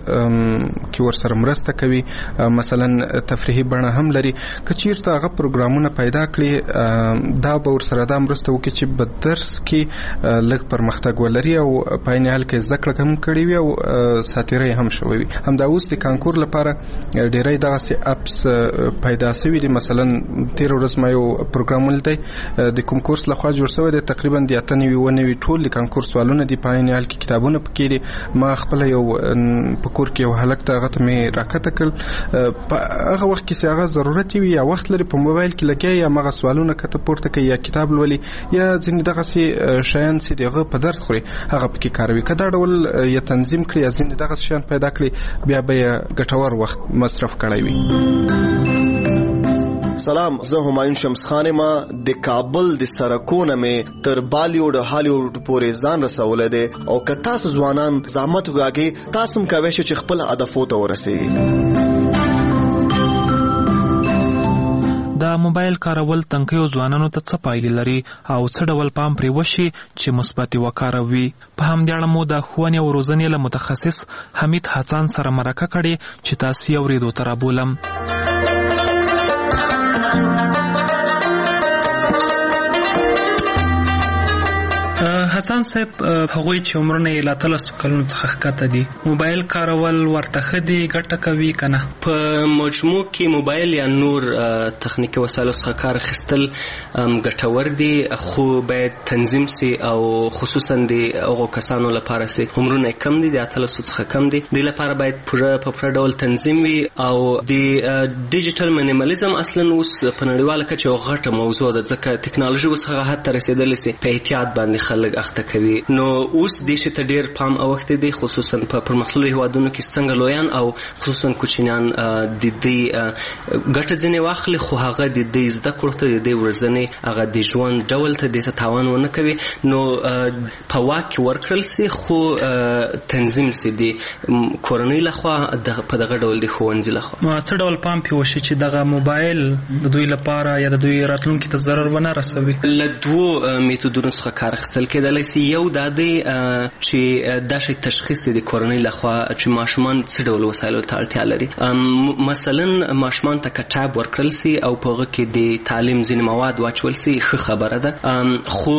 کې ورسره مرسته کوي مثلا تفریحي بڼه هم لري. که چیرته هغه پروګرامونه پیدا کړي دا به ورسره دا مرسته وکړي چې په درس کې لږ پرمختګ ولري او په عین حال کې زده کړه هم کړې وي او ساتیرۍ هم شوی وي. همدا اوس د کانکور لپاره ډېری دغسې اپس پیدا شوي دي. مثلا تېره ورځ ما یو پروګرام ولیدی د کوم کورس لخوا جوړ شوی دی تقریبا د اته نوي اوه نوي ټول د کانکور سوالونه دي په عین حال کې کتابونه پکې دي. ما خپل یو په کور کې یو هلک ته هغه ته مې راکته کړل په هغه وخت کې چې هغه ضرورت وي یا وخت لري په موبایل کې لګیا یا هغه سوالونه کته پورته کوي یا کتاب لولي یا ځینې دغسې شیان چې د هغه په درس خوري هغه پکې کاروي. که دا ډول یا تنظیم کړي یا ځینې دغسې شیان پیدا کړي بیا به یې ګټور وخت مصرف کړی وي. سلام زه همایون شمس خان ما د کابل د سرکونه مې تر بالیوډ هالیوډ پورې ځان رسولې ده او که تاسو ځوانان زحمت وکړئ تاسو هم کولی شئ چې خپل هدفو ته ورسیږئ. د موبایل کارول تنکیو ځوانانو ته څه پایلې لري او څه ډول پام پرې وشي چې مثبت وکاروي. په همدې اړه مو د ښوونې او روزنې له متخصص حمید حسن سره مرکه کړې چې تاسو یې اورېدو ته رابولم. حسن صاحب، هغوی چې عمرونه یې له اتلسو کلونو څخه ښکته دي، موبایل کارول ورته ښه دي، ګټه کوي که نه؟ په مجموع کې موبایل یا نور تخنیکي وسایلو څخه کار اخیستل ګټور دي، خو باید تنظیم سي او خصوصا د هغو کسانو لپاره سي عمرونه یې کم دي، د اتلسو څخه کم دي، دوی لپاره باید پوره په پوره ډول تنظیم وي. او د ډیجیټل مینیمالیزم اصلا اوس په نړیواله کچه یوه غټه موضوع ده، ځکه ټکنالوژي اوس هغه حد ته رسېدلې سي په احتیاط باندې خلک اخته کوي. نو اوس دې شي ته ډېر پام اوښتی دی، خصوصا په پرمختللو هېوادونو کې څنګه لویان او خصوصا کوچنیان د دې ګټه ځینې واخلي، خو هغه د دې زده کړو ته د دې ورځنې هغه د ژوند ډول ته دې ته تاوان ونه کوي. نو په واک کې ورکړل سي، خو تنظیم سي د کورنۍ لخوا په دغه ډول د ښوونځي لخوا. نو څه ډول پام پې وشي چې دغه موبایل د دوی لپاره یا د دوی راتلونکي ته ضرر ونه رسوي؟ له دوو میتودونو څخه کار اخیستل کېدلی سي. یو دا دی چې دا شی تشخیص د کورنۍ لخوا چې ماشومان څه ډول وسایلو ته اړتیا لري. مثلا ماشومان ته که ټاب ورکړل سي او په هغه کې د تعلیم ځینې مواد واچول سي، ښه خبره ده، خو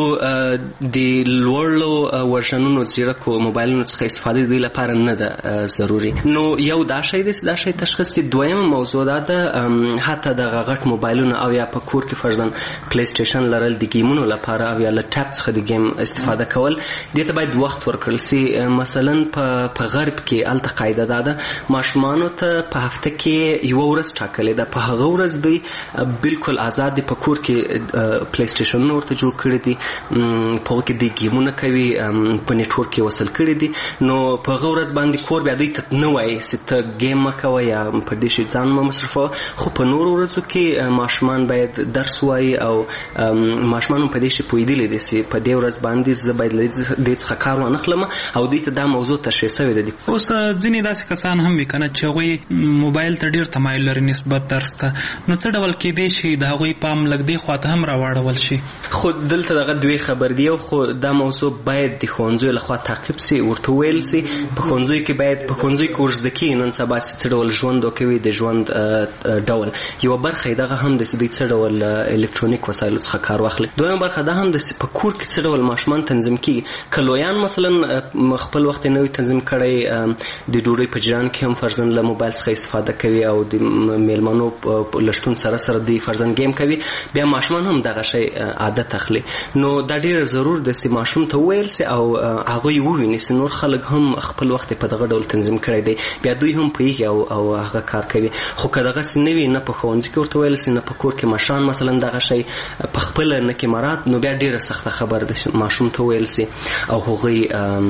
د لوړو ورژنونو زیرکو موبایلونو څخه استفاده د دوی لپاره نه ده ضروري. نو یو دا شی دی دا شی تشخیص سي. دویمه موضوع دا ده حتی دغه غټ موبایلونه او یا په کور کې فرضاً پلی سټیشن لرل د ګیمونو لپاره او یا له ټاب څخه د ګیم استفاده کول، دې ته باید وخت ورکړل سي. مثلا په غرب کې هلته قاعده دا ده ماشومانو ته په هفته کې یوه ورځ ټاکلې ده، په هغه ورځ دوی بالکل آزاد دي، په کور کې پلی سټیشنونه ورته جوړ کړي دي، په هغه کې دوی ګیمونه کوي، په نیټورک کې وصل کړي دي. نو په هغه ورځ باندې کور بیا دوی ته نه وایي چې ته ګیم مه کوه یا په دې شي ځان مه مصرفوه، خو په نورو ورځو کې ماشومان باید درس وایي او ماشومان هم په دې شي پوهېدلی دي چې په دې ورځ باندې زه باید له دې څخه کار وانخلم او دوی ته دا موضوع تشریح شوې ده. اوس ځینې داسې کسان هم وي که نه چې هغوی موبایل ته ډېر تمایل لري نسبت درس ته، نو څه ډول کېدی شي د هغوی پام لږ دې خوا ته هم راواړول شي؟ خو دلته دغه دوی خبر دی، خو دا موضوع باید د ښوونځیو لخوا تعقیب سي، ورته وویل سي په ښوونځیو کې باید په ښوونځیو کې ورزده کېږي نن سبا چې څه ډول ژوند وکوي، د ژوند ډول یوه برخه یې دغه هم ده چې دوی څه ډول الکترونیک وسایلو څخه کار واخلي. دویمه برخه دا هم ده چې په کور کې څه ډول ماشومان تنظیم کېږي. که لویان مثلا خپل وخت یې نه وي تنظیم کړی، د ډوډۍ په جریان کې هم فرضاً له موبایل څخه استفاده کوي او د میلمنو له شتون سره سره دوی فرضاً ګیم کوي، بیا ماشومان هم دغه شی عادت اخلي. نو دا ډېر ضرور ده چې ماشوم ته وویل سي او هغوی وویني چې نور خلک هم خپل وخت په دغه ډول تنظیم کړی دی، بیا دوی هم پوهېږي او هغه کار کوي. خو که دغسې نه وي، نه په ښوونځي کې ورته ویل سي، نه په کور کې مشران مثلا دغه شی په خپله نه کې مراد، نو بیا ډېره سخته خبره ده چې ماشوم ته ویل سي او هغوی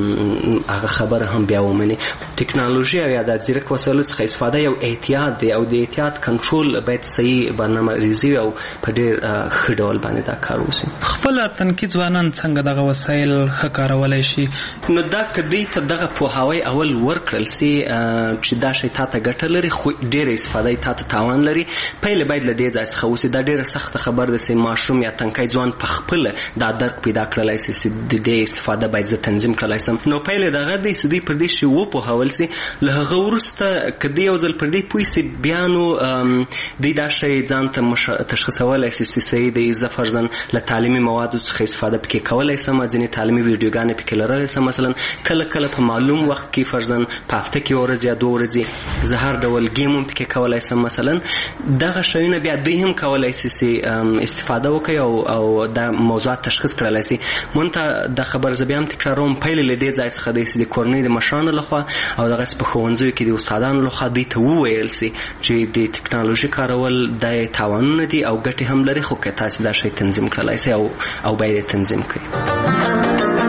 هغه خبره هم بیا ومني. ټکنالوژي او یا د ځیرک وسایلو څخه استفاده یو احتیاط دی او د احتیاط کنټرول باید صحیح برنامه ریزي او په ډېر ښه ډول باندې دا کار وشي. خپله تنکي ځوانان څنګه دغه وسایل ښه کارولی شي؟ نو دا که دوی ته دغه پوهاوی اول ورکړل سي چې دا شی تا ته ګټه لري خو ډېره استفاده یې تا ته تاوان لري، پیل باید له دې ځای څخه وسي. دا ډېره سخته خبره ده چې ماشوم یا تنکی ځوان په خپله دا درک پیدا کړلی سي چې د دې استفاده باید زه تنظیم کړلی سم. نو پیل یې دغه دی چې دوی پر دې شي وپوهول سي. له هغه وروسته که دوی یو ځل پر دې پوه سي، بیا نو دوی دا شی ځان ته تشخیصولی سي چې صحیح دی، زه فرضاً له تعلیمي موادو څخه استفاده پکې کولی سم، ځینې تعلیمي ویډیوګانې پکې لرلی سم، مثلا کله کله په معلوم وخت کې فرضاً په هفته کې یوه ورځ یا دوه ورځې زه هر ډول ګیم هم پکې کولی سم. مثلا دغه شیونه بیا دوی هم کولی سي چې استفاده وکړي او او دا موضوعات تشخیص کړلی سي. مونږ ته دا خبر زه بیا هم تکراروم، پیل له دې ځای څخه دی چې د کورنۍ د مشرانو لخوا او دغسې په ښوونځیو کې د استادانو لخوا دوی ته وویل سي چې د ټکنالوژي کارول دا تاوانونه دي او ګټې هم لري، خو که تاسې دا شی تنظیم کړلی سي او او باید یې تنظیم کړئ.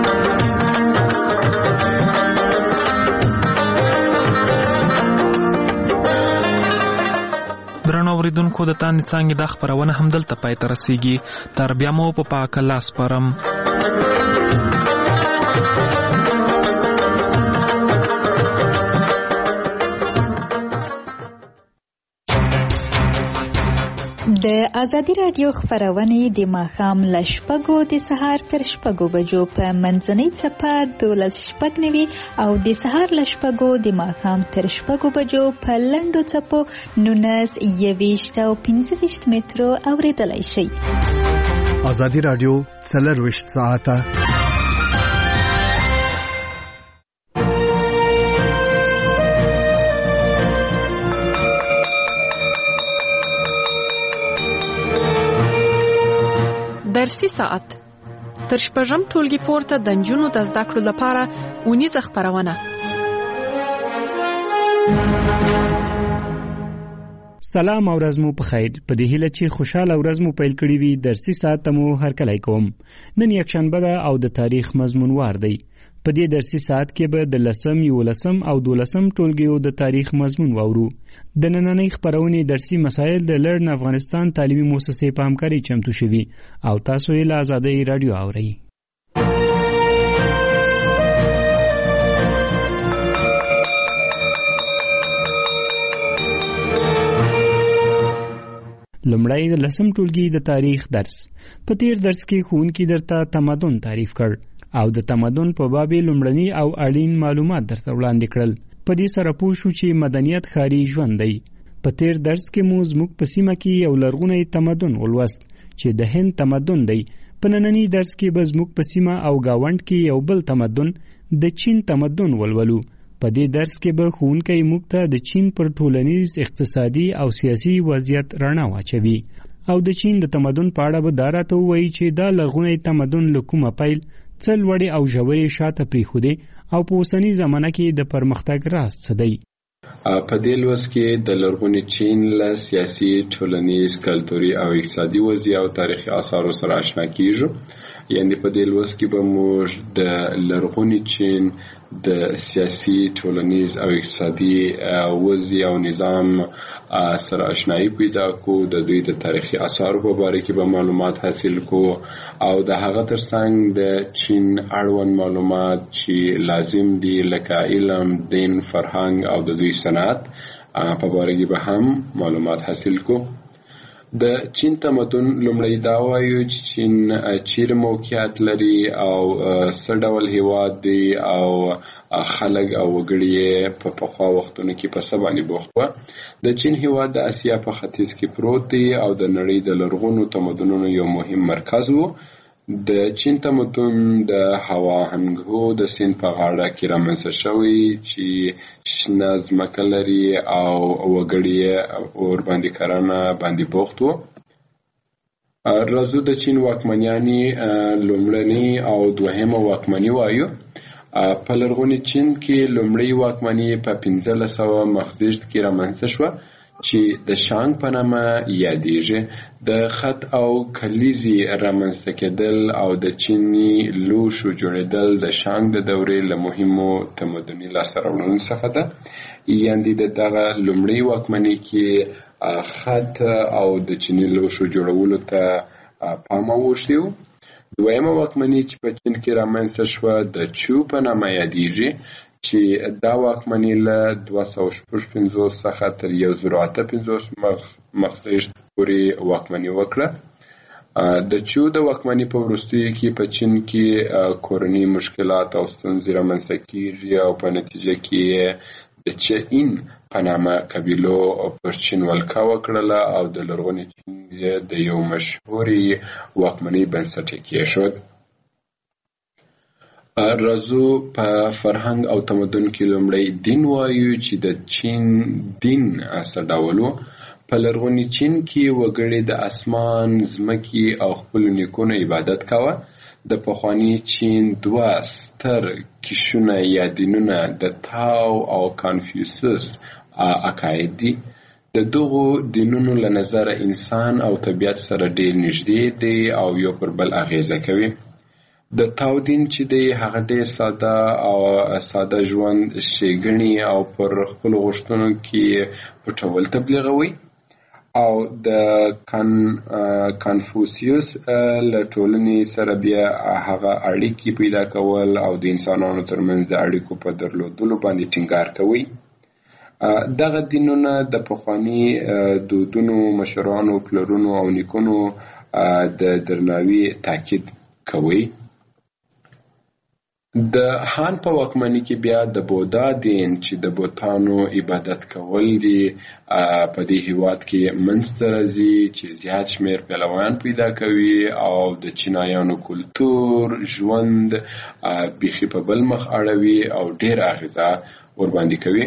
درنو اوریدونکو، د تاندې څانګې دا خپرونه همدلته پای ته رسیږي. تر بیا مو په پاک الله سپارم. د ازادي راډیو خبرونه د ماښام له شپږو د سهار تر شپږو بجو په منځنۍ چپه دولس شپږ نوي او د سهار له شپږو د ماښام تر شپږو بجو په لنډو چپو نولس یویشت او پنځه ویشت مترو اوریدلای شئ. ازادي راډیو څلرویشت ساعته درسي ساعت تر شپږم ټولګي پورته د نجونو د زده کړو لپاره اونیزه خپرونه. سلام او ورځ مو په خیر. په دې هیله چې خوشاله ورځ مو پیل کړی وي. درسي ساعت ته مو هرکلی کوم. نن یکشنبه ده او د تاریخ مضمون وار دی. په دې درسي ساعت کې به د لسم، یولسم او دولسم ټولګیو د تاریخ مضمون واورو. د نننۍ خبرونې درسي مسایل د لرن افغانستان تعلیمي مؤسسې په همکارۍ چمتو شوي او تاسو یې له ازادۍ راډیو اورئ. لومړی د لسم ټولګي د تاریخ درس. په تیر درس کې ښوونکي درته تمدن تعریف کړ او د تمدن په باب لومړني او اړین معلومات درته وړاندې کړل. په دې سره پوه شو چې مدنیت ښاري ژوند دی. په تیر درس کې مو زموږ په سیمه کې یو لرغونی تمدن ولوست چې د هند تمدن دی. په ننني درس کې به زموږ په سیمه او گاونډ کې یو بل تمدن د چین تمدن ولولو. په دې درس کې به ښوونکی موږ ته د چین پر ټولنیز، اقتصادي او سیاسي وضعیت رڼا واچوي او د چین د تمدن په اړه به دا راته ووایي چې دا لرغونی تمدن له کومه پیل څه لوړې او ژورې شاته پرېښودې او په اوسني زمانه کې د پرمختګ راز څه دی. په دې لوست کې د لرغوني چین له سیاسي، ټولنیز، کلتوري او اقتصادي وضعیت او تاریخي آثارو سره آشنا کیږو. یعنی په دې لوست کې به موږ د لرغوني چین د سیاسي، ټولنیز او اقتصادي وضعیت او نظام سره آشنایی پیدا کو. د دوی د تاریخي آثارو په باره کې به معلومات حاصل کو او د هغه ترڅنګ د چین اړوند معلومات چې لازم دي لکه علم، دین، فرهنګ او د دوی صنعت په باره کې به هم معلومات حاصل کو. د چین تمدن لومړی دا وایو چې چین چیرې موقعیت لري او څه ډول هیواد دی او خلک او وګړي په پخوا وختونو کې په څه باندې بوخت وو. د چین هیواد د اسیا په ختیځ کې پروت دی او د نړۍ د لرغونو تمدنونو یو مهم مرکز وو. د چین تمدن د هوا هنګهو د سیند په غاړه کې رامنځته شوی چې شنه ځمکه لري او وګړي اور باندې کرنه باندې بوخت وو. راځو د چین واکمنیانې لومړنۍ او دوهمه واکمني وایو. په لرغوني چین کې لومړی واکمني په پنځلس سوه مخزیږد کې رامنځته شوه چې د شانګ په نامه یادېږي. د خط او کلیزې رامنځته کېدل او د چیني لوښو جوړېدل د شانګ د دورې له مهمو تمدني لاسته راوړنو څخه ده. یعنې د دغه لومړۍ واکمنۍ کې خط او د چیني لوښو جوړولو ته پام اوښتی و. دویمه واکمني چې په چین کې رامنځته شوه د چو په نامه یادېږي چې دا واکمني له دوه سوه شپږ پنځوس څخه تر یو زر اته پنځوس مخزیږد پورې واکمني وکړه. د چو د واکمني په وروستیو کې په چین کې کورني مشکلات او ستونزې رامنځته کیږي او په نتیجه کې د چین په نامه قبیلو پر چین ولکه وکړله او د لرغوني چین د یو مشهوري واکمنۍ بنسټ کېښود. راځو په فرهنګ او تمدن کې لومړی دین وایو چې د چین دین څه ډول و. په لرغوني چین کې وګړي د اسمان، ځمکې او خپلو نیکونو عبادت کاوه. د پخواني چین دوه ستر کیشونه یا دینونه د تاو او کانفیوسس عقاید دي. د دغو دینونو له نظره انسان او طبیعت سره ډېر نږدې دی او یو پر بل اغیزه کوي. د تاو دین چې دی هغه ډېر ساده او ساده ژوند ښېګڼې او پر خپلو غوښتنو کې پټول تبلیغوي او د کان کانفوسیوس له ټولنې سره بیا هغه اړیکې پیدا کول او د انسانانو ترمنځ د اړیکو په درلودلو باندې ټینګار کوي. دغه دینونه د پخواني دودونو، مشرانو، پلرونو او نیکونو د درناوي تاکید کوي. د هان په واکمنۍ کې بیا د بودا دین چې د بوتانو عبادت کول دي په دې هیواد کې منځته راځي، چې زیات شمیر پهلوان پیدا کوي او د چینایانو کلتور ژوند بیخي په بل مخ اړوي او ډېر اغیزه ورباندې کوي.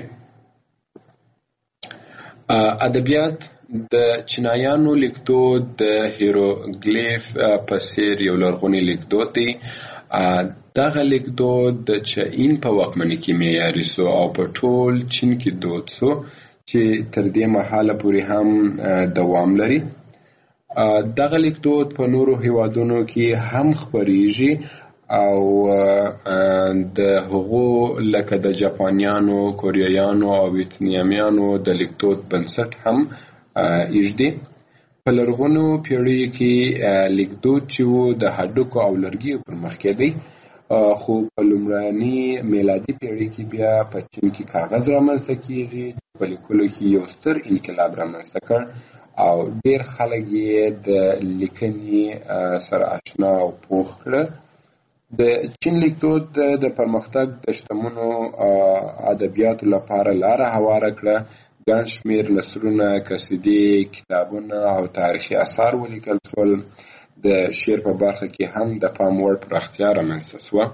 ادبیات د چینایانو لیکدود د هیروګلیف په څیر یو لرغونی لیکدود دی. دغه لیکدود د چین په واکمنۍ کې معیاري سو او په ټول چین کې دود سو چې تر دې مهاله پورې هم دوام لري. دغه لیکدود په نورو هیوادونو کې هم خپریږي او د هغو لکه د جاپانیانو، کوریایانو او ویتنامیانو د لیکدود بنسټ هم ایږدي. په لرغونو پیړیو کې لیکدود چې و د هډوکو او لرګیو پر مخ کېدی، خو په لومړني میلادي پیړۍ کې بیا په چین کې کاغذ رامنځته کېږي چې په لیکلو کې یو ستر انقلاب رامنځته کړ او ډېر خلک یې د لیکنې سره آشنا او پوه کړه. د چین لیکدود د پرمختګ د شتمنو ادبیاتو لپاره لاره هواره کړه. ګڼ شمېر نثرونه، قصیدې، کتابونه او تاریخي اثار ولیکل شول. د شعر په برخه کې هم د پام وړ پراختیا رامنځته شوه.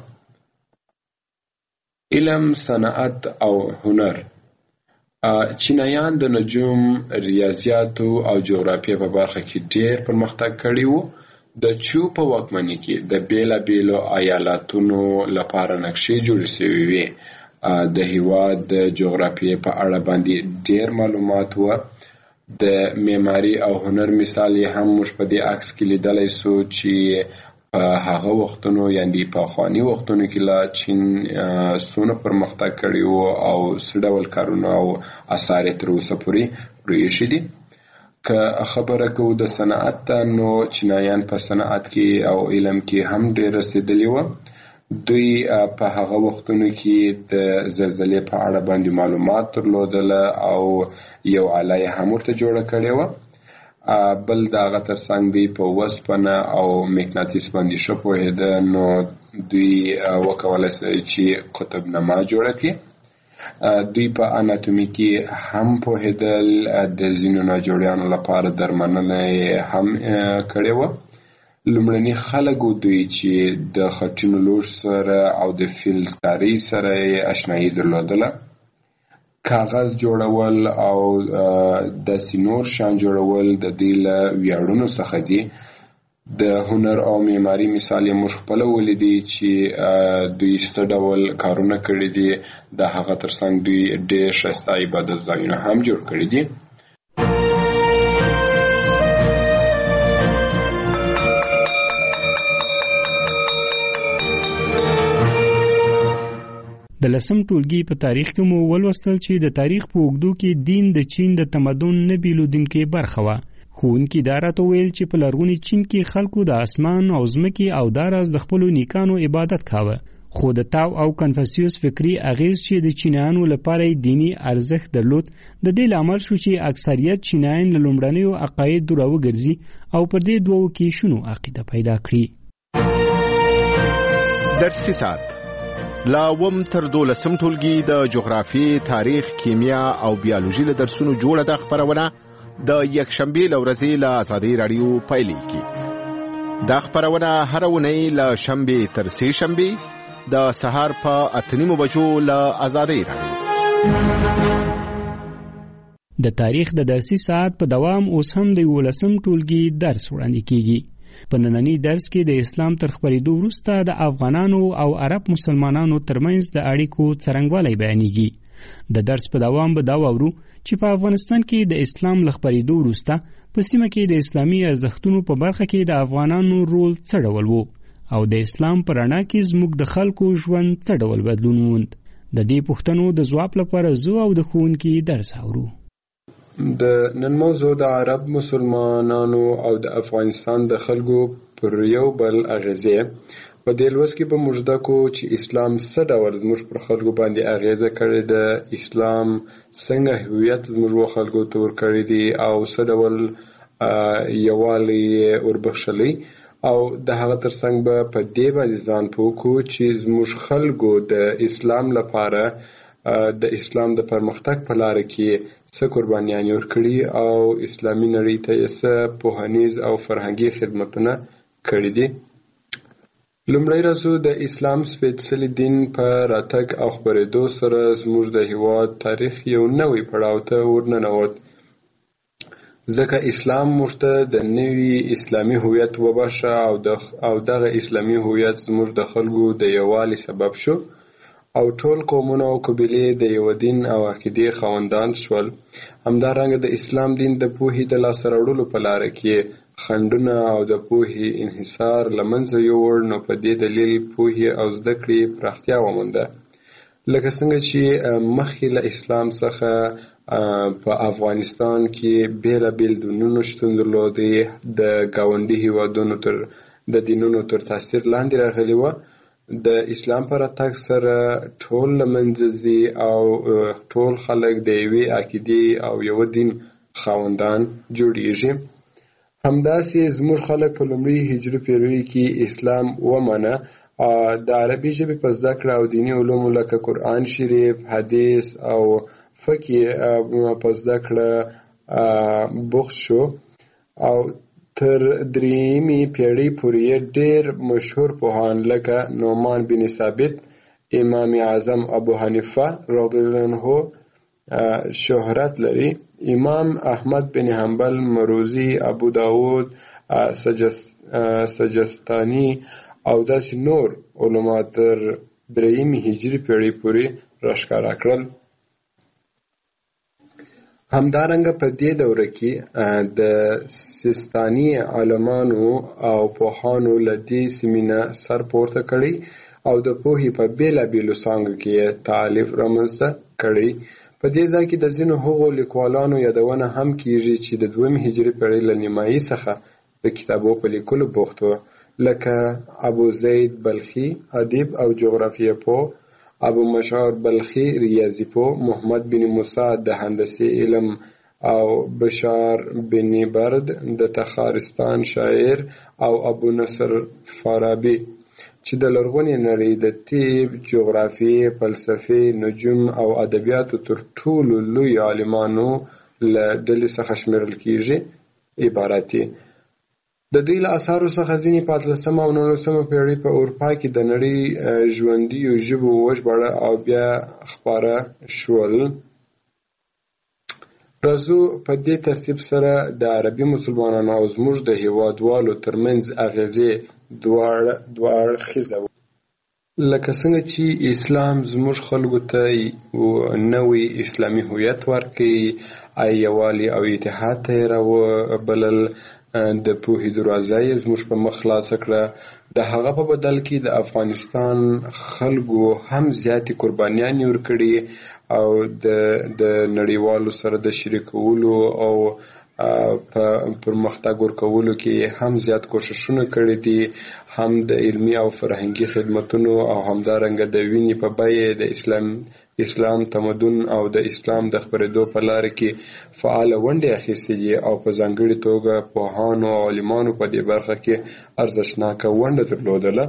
علم، صنعت او هنر. چینایان د نجوم، ریاضیاتو او جغرافیې په برخه کې ډېر پرمختګ کړی و. د چو په واکمنۍ کې د بیلابیلو ایالاتونو لپاره نقشې جوړې شوې وې. د هیواد د جغرافیې په اړه باندې ډېر معلومات و. د معماري او هنر مثال یې هم موږ په دې عکس کې لیدلی سو چې په هغه وختونو یعنې په پخواني وختونو کې لا چین څونه پرمختګ کړی و او څه ډول کارونه او اثار یې تر اوسه پورې پرېښي دي. که خبره کوو د صنعت ته، نو چینایان په صنعت کې او علم کې هم ډېر رسېدلي وو. دوی په هغه وختونو کې د زلزلې په اړه باندې معلومات درلودله او یو آله یې هم ورته جوړه کړې وه. بل د هغه ترڅنګ دوی په وسپنه او مقناطیس باندې ښه پوهېده، نو دوی وکولی شي چې قطبنما جوړه کړي. دوی په اناتومي کې هم پوهېدل، د ځینو ناجوړیانو لپاره درملنه هم کړې وه. لومړني خلک دوی چې د خټینو لوښ سره او د فلزکارۍ سره یې اشنایي درلودله. کاغذ جوړول او داسې نور شیان جوړول د دوی له ویاړونو څخه دي. د هنر او معماري مثال یې موږ خپله ولیدي چې دوی څه ډول کارونه کړي دي. د هغه ترڅنګ دوی ډېر ښایسته عبادت ځایونه هم جوړ کړي دي. د لسم ټولګي په تاریخ کې مو ولوستل چې د تاریخ په اوږدو کې دین د چین د تمدن نه بیلودونکې برخه وه. ښوونکي دا راته ویل چې په لرغوني چین کې خلکو د اسمان او ځمکې او داراز د خپلو نیکانو عبادت کاوه. خو د تاو او کنفوسیوس فکري اغیز چې د چینایانو لپاره دینی ارزښت درلود، د دې لامل شو چې اکثریت چینایان له لومړنیو عقایدو راوګرځي او پر دې دوو کې شنو عقیده پیدا کړي. درسي ساعت لا وم تر دولسم ټولګي د جغرافي، تاریخ، کیمیا او بیولوژي له درسونو جوړه د خبرونه د یکشنبه لورځي له آزادۍ رادیو پایلیږي. دا خبرونه هر اونۍ له شنبه تر سه شنبه د سهار په اتنیمو بجو له آزادۍ رادیو. د تاریخ د درسي ساعت په دوام اوس هم د ولسم ټولګي درس وړاندې کیږي. په نننی درس کې د اسلام تر خپرېدو وروسته د افغانانو او عرب مسلمانانو ترمنځ د اړیکو څرنګوالی بیانېږي. د درس په دوام به دا واورو چې په افغانستان کې د اسلام له خپرېدو وروسته په سیمه کې د اسلامي ارزښتونو په برخه کې د افغانانو رول څه ډول و او د اسلام په رڼا کې زموږ د خلکو ژوند څه ډول بدلون وموند. د دې پوښتنو د ځواب لپاره زه او د ښوونکي درس اورو. د نن موضوع د عرب مسلمانانو او د افغانستان د خلکو پر یو بل اغیزې په دې لوست کې به موږ زده کوو چې اسلام څه ډول زموږ پر خلکو باندې اغیزه کړې ده، اسلام څنګه هویت زموږ خلکو ته ورکړی دی او څه ډول یووالی وربخښلی، او د هغه ترڅنګ به په دې باندې ځان پوه کړو چې زموږ خلکو د اسلام لپاره د اسلام د پرمختګ په لاره کې څه قربانیانې ورکړي او اسلامي نړۍ ته یې څه پوهنیز او فرهنګي خدمتونه کړي دي. لومړی راځو د اسلام سپېڅلي دین په راتګ او خپرېدو سره زموږ د هېواد تاریخ یو نوی پړاو ته ورننوت، ځکه اسلام موږ ته د نوي اسلامي هویت وبښه او دغه اسلامي هویت زموږ د خلکو د یووالي سبب شو او ټول قومونه او قبیلې د یو دین او عقیدې خاوندان شول. همدارنګه د اسلام دین د پوهې د لاسته راوړلو په لاره کې خنډونه او د پوهې انحصار له منځه یووړ، نو په دې دلیل پوهې او زده کړې پراختیا ومونده. لکه څنګه چې مخکې له اسلام څخه په افغانستان کې بیلابیل دینونه شتون درلودې، د ګاونډي هیوادونو تر د دینونو تر تاثیر لاندې راغلي وه. د اسلام په راتګ سره ټول له منځه ځي او ټول خلک د یوې عقیدې او یو دین خاوندان جوړیږي. همداسې زموږ خلک په لومړي هجري پیړۍ کې اسلام ومنه، د عربي ژبې په زده کړه او دیني علومو لکه قرآن شریف، حدیث او فقه په زده کړه بوخت شو او تر دریمې پیړۍ پورې ډېر مشهور پوهان لکه نعمان بن ثابت، امام اعظم ابو حنیفه رضی الله عنه شهرت لري. امام احمد بن حنبل، مروزی، ابو داود سجستانی او داسې نور علما تر دریمې هجري پیړۍ پورې راښکاره کړل. همدارنګه په دې دوره کې د سیستاني عالمانو او پوهانو له دې سیمې نه سر پورته کړی او د پوهې په بیلابیلو څانګو کې تالیف رامنځته کړی. په دې ځای کې د ځینو هغو لیکوالانو یادونه هم کیږي چې د دویمې هجري پیړۍ له نیمایي څخه د کتابو په لیکلو بوخت وو، لکه ابو زید بلخي ادیب او جغرافیه پوه، ابو مشعر بلخي ریاضي پوه، محمد بن موسی د هندسي علم او بشار بن برد د تخارستان شاعر او ابو نصر فارابي چې د لرغونې نړۍ د طب، جغرافیې، فلسفې، نجوم او ادبیاتو تر ټولو لوی عالمانو له ډلې څخه شمیرل کیږي عبارت دي. د دوی له اثارو څخه ځینې په اتلسمه او نولسمه پیړۍ په اروپا کې د نړۍ ژوندیو ژبو وژباړه او بیا خپاره شول. راځو په دې ترتیب سره د عربي مسلمانانو او زموږ د هیوادوالو ترمنځ اغیزې دوه اړخیزه وه. لکه څنګه چې اسلام زموږ خلکو ته نوی اسلامي هویت ورکړي، یووالی او اتحاد ته یې راوبلل، د پوهې دروازه یې زموږ په مخ خلاصه کړه. د هغه په بدل کې د افغانستان خلکو هم زیاتې قربانیانې ورکړي او د نړیوالو سره د شریکولو او په پرمختګ ورکولو کې هم زیات کوششونه کړي دي، هم د علمي او فرهنګي خدمتونو او همدارنګه د وینې په بیه د اسلام اسلام تمدن او د اسلام د خپرېدو په لاره کې فعاله ونډې اخیستې دي او په ځانګړې توګه پوهانو او عالمانو په دې برخه کې ارزښتناکه ونډه درلودله.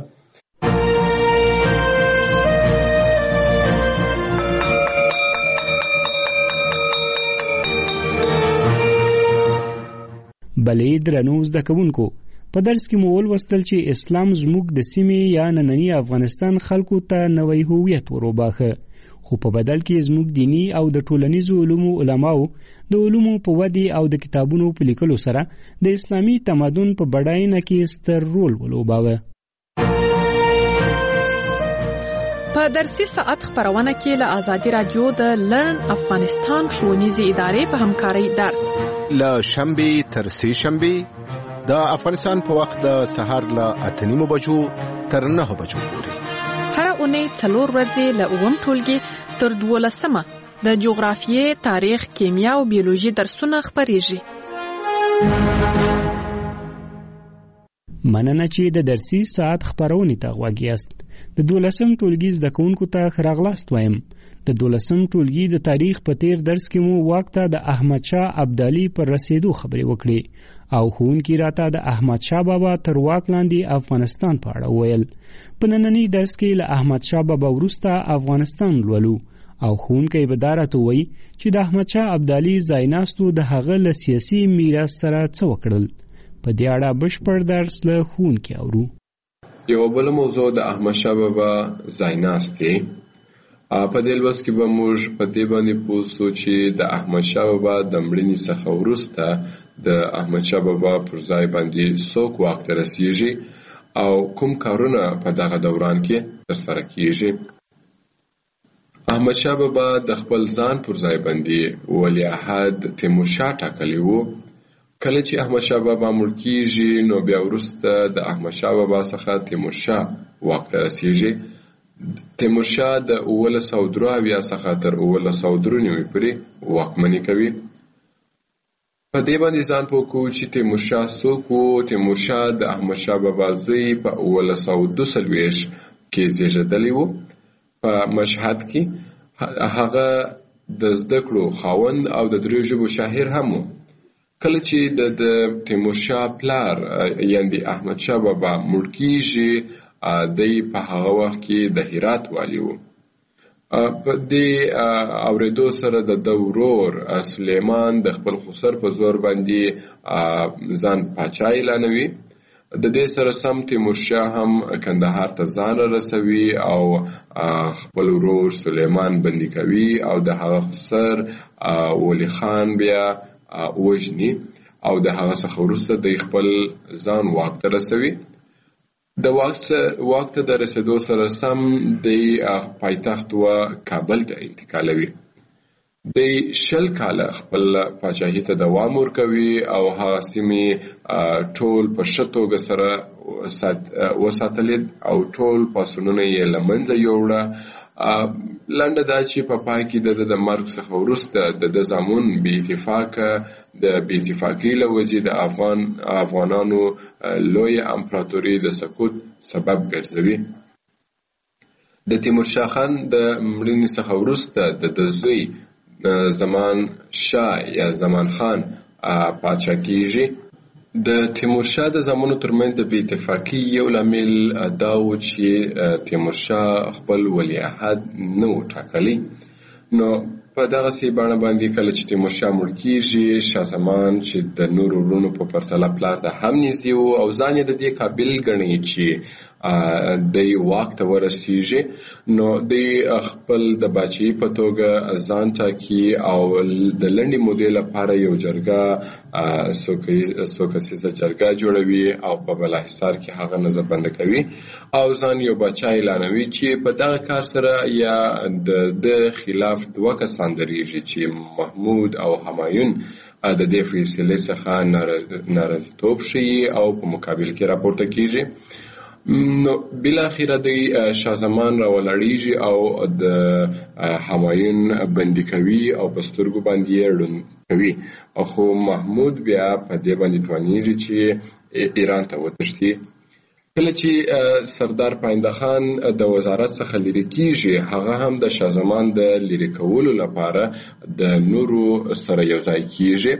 بلې درنو زده کوونکو، په درس کې مو ولوستل چې اسلام زموږ د سیمې یا ننني افغانستان خلکو ته نوی هویت وروباښه، خو په بدل کې زموږ دینی او د ټولنیزو علومو علماو د علومو په ودې او د کتابونو په لیکلو سره د اسلامي تمدن په بډاینه کې ستر رول ولوباوه. په درسي ساعت خبرونه کې له آزادي رادیو د لرن افغانستان ښوونیزې ادارې په همکارۍ درس له شنبې تر سې شنبې د افغانستان په وخت د سهار له اته نیمو بجو تر نهه بجو پورې، هر اونۍ څلور ورځې له اووم ټولګي تر دولسمه د جغرافیې، تاریخ، کیمیا او بیولوژي درسونه خپریږي. مننه چې د درسي ساعت خبرونې ته غوږ یاست. د دولسم ټولګي زده کوونکو ته ښه راغلاست وایم. د دولسم ټولګي د تاریخ په تیر درس کې مو واک ته د احمد شاه ابدالي پر رسیدو خبرې وکړې او ښوونکي راته د احمد شاه بابا تر واک لاندې افغانستان په اړه وویل. په ننني درس کې له احمد شاه بابا وروسته افغانستان لولو او ښوونکی به دا راته ووایي چې د احمد شاه ابدالي ځایناستو د هغه له سیاسي میراث سره څه وکړل. په دې اړه بشپړ درس له ښوونکي اورو. یو بل موضوع د احمد شاه بابا ځایناست دی. په دې لوست کې به موږ په دې باندې پوه سو چې د احمد شاه بابا د مړینې څخه وروسته د احمد شاه بابا پر ځای باندې څوک واک ته رسیږي او کوم کارونه په دغه دوران کې ترسره کیږي. احمد شاه بابا د خپل ځان پر ځای باندې ولیعهد تیمورشاه ټاکلی وو. کله چې احمد شاه بابا مړ کیږي نو بیا وروسته د احمد شاه بابا څخه تیمورشاه واک ته رسیږي. تیمورشاه د اوولس سوه درې اویا څخه تر اوولس سوه درې نوي پورې واکمني کوي. په دې باندې ځان پوه کوو چې تیمورشاه څوک وو. تیمورشاه د احمد شاه بابا زوی په اوولس سوه دوه څلوېښت کې زیږېدلی وو په مشهد کې. هغه د زده کړو خاوند او د دریو ژبو شاعر هم وو. کله چې د تیمورشاه پلار یعنی احمد شاه بابا مړ کیږي دی په هغه وخت کې د هرات والی وو. په دې اورېدو سره د ده ورور سلیمان د خپل خسر په زور باندې ځان پاچا اعلانوي. د دې سره سم تیمورشاه هم کندهار ته ځان رسوي او خپل ورور سلیمان بندي کوي او د هغه خسر ولی خان بیا وژني او د هغه څخه وروسته د خپل ځان واک ته رسوي. د واک ته د رسیدو سره سم د پایتخت و کابل ته انتقالوي. د شل کاله خپل پاچاهي ته دوام ورکوي او هغه سیمې ټول په ښه توګه سره وساتلې او ټول پاڅونونه یې له منځه یوړه. لنډه دا چې په پای کې د د مرګ څخه وروسته د د زامن بې اتفاقه د بې اتفاقۍ له وجې د افغان افغانانو لویه امپراتوري د سقوط سبب ګرځوي. د تیمورشاه خان د مړینې څخه وروسته د د زوی زمان شاه یا زمان خان پاچا کیږي. د تیمورشاه د زامنو ترمنځ د بې اتفاقۍ یو لامل دا و چې تیمورشاه خپل ولیعهد نه و ټاکلی. نو په دغسې بڼه باندې کله چې تیمورشاه مړ کیږي شاه زمان چې د نورو وروڼو په پرتله پلار ته هم نږدې و او ځان یې د دې قابل ګڼي چې دی واک ته ورسیږي نو دی خپل د باچایي په توګه ځان ټاکي او د لنډې مودې لپاره یو جرګه څو کسیزه جرګه جوړوي او په بالاحصار کې هغه نظربنده کوي او ځان یو باچا اعلانوي چې په دغه کار سره یا د خلاف دوه کسان درېږي چې محمود او همایون د دې فیصلې څخه ناراضیتوب ښیي او په مقابل کې راپورته کیږي. نو بالاخره د شاه زمان راولاړیږي او د همایون بندي کوي او په سترګو باندې یې ړوند کوي. خو محمود بیا په دې باندې توانیږي چې ایران ته وتښتي. کله چې سردار پاینده خان د وزارت څخه لرې کیږي هغه هم د شاه زمان د لرې کولو لپاره د نورو سره یو ځای کیږي.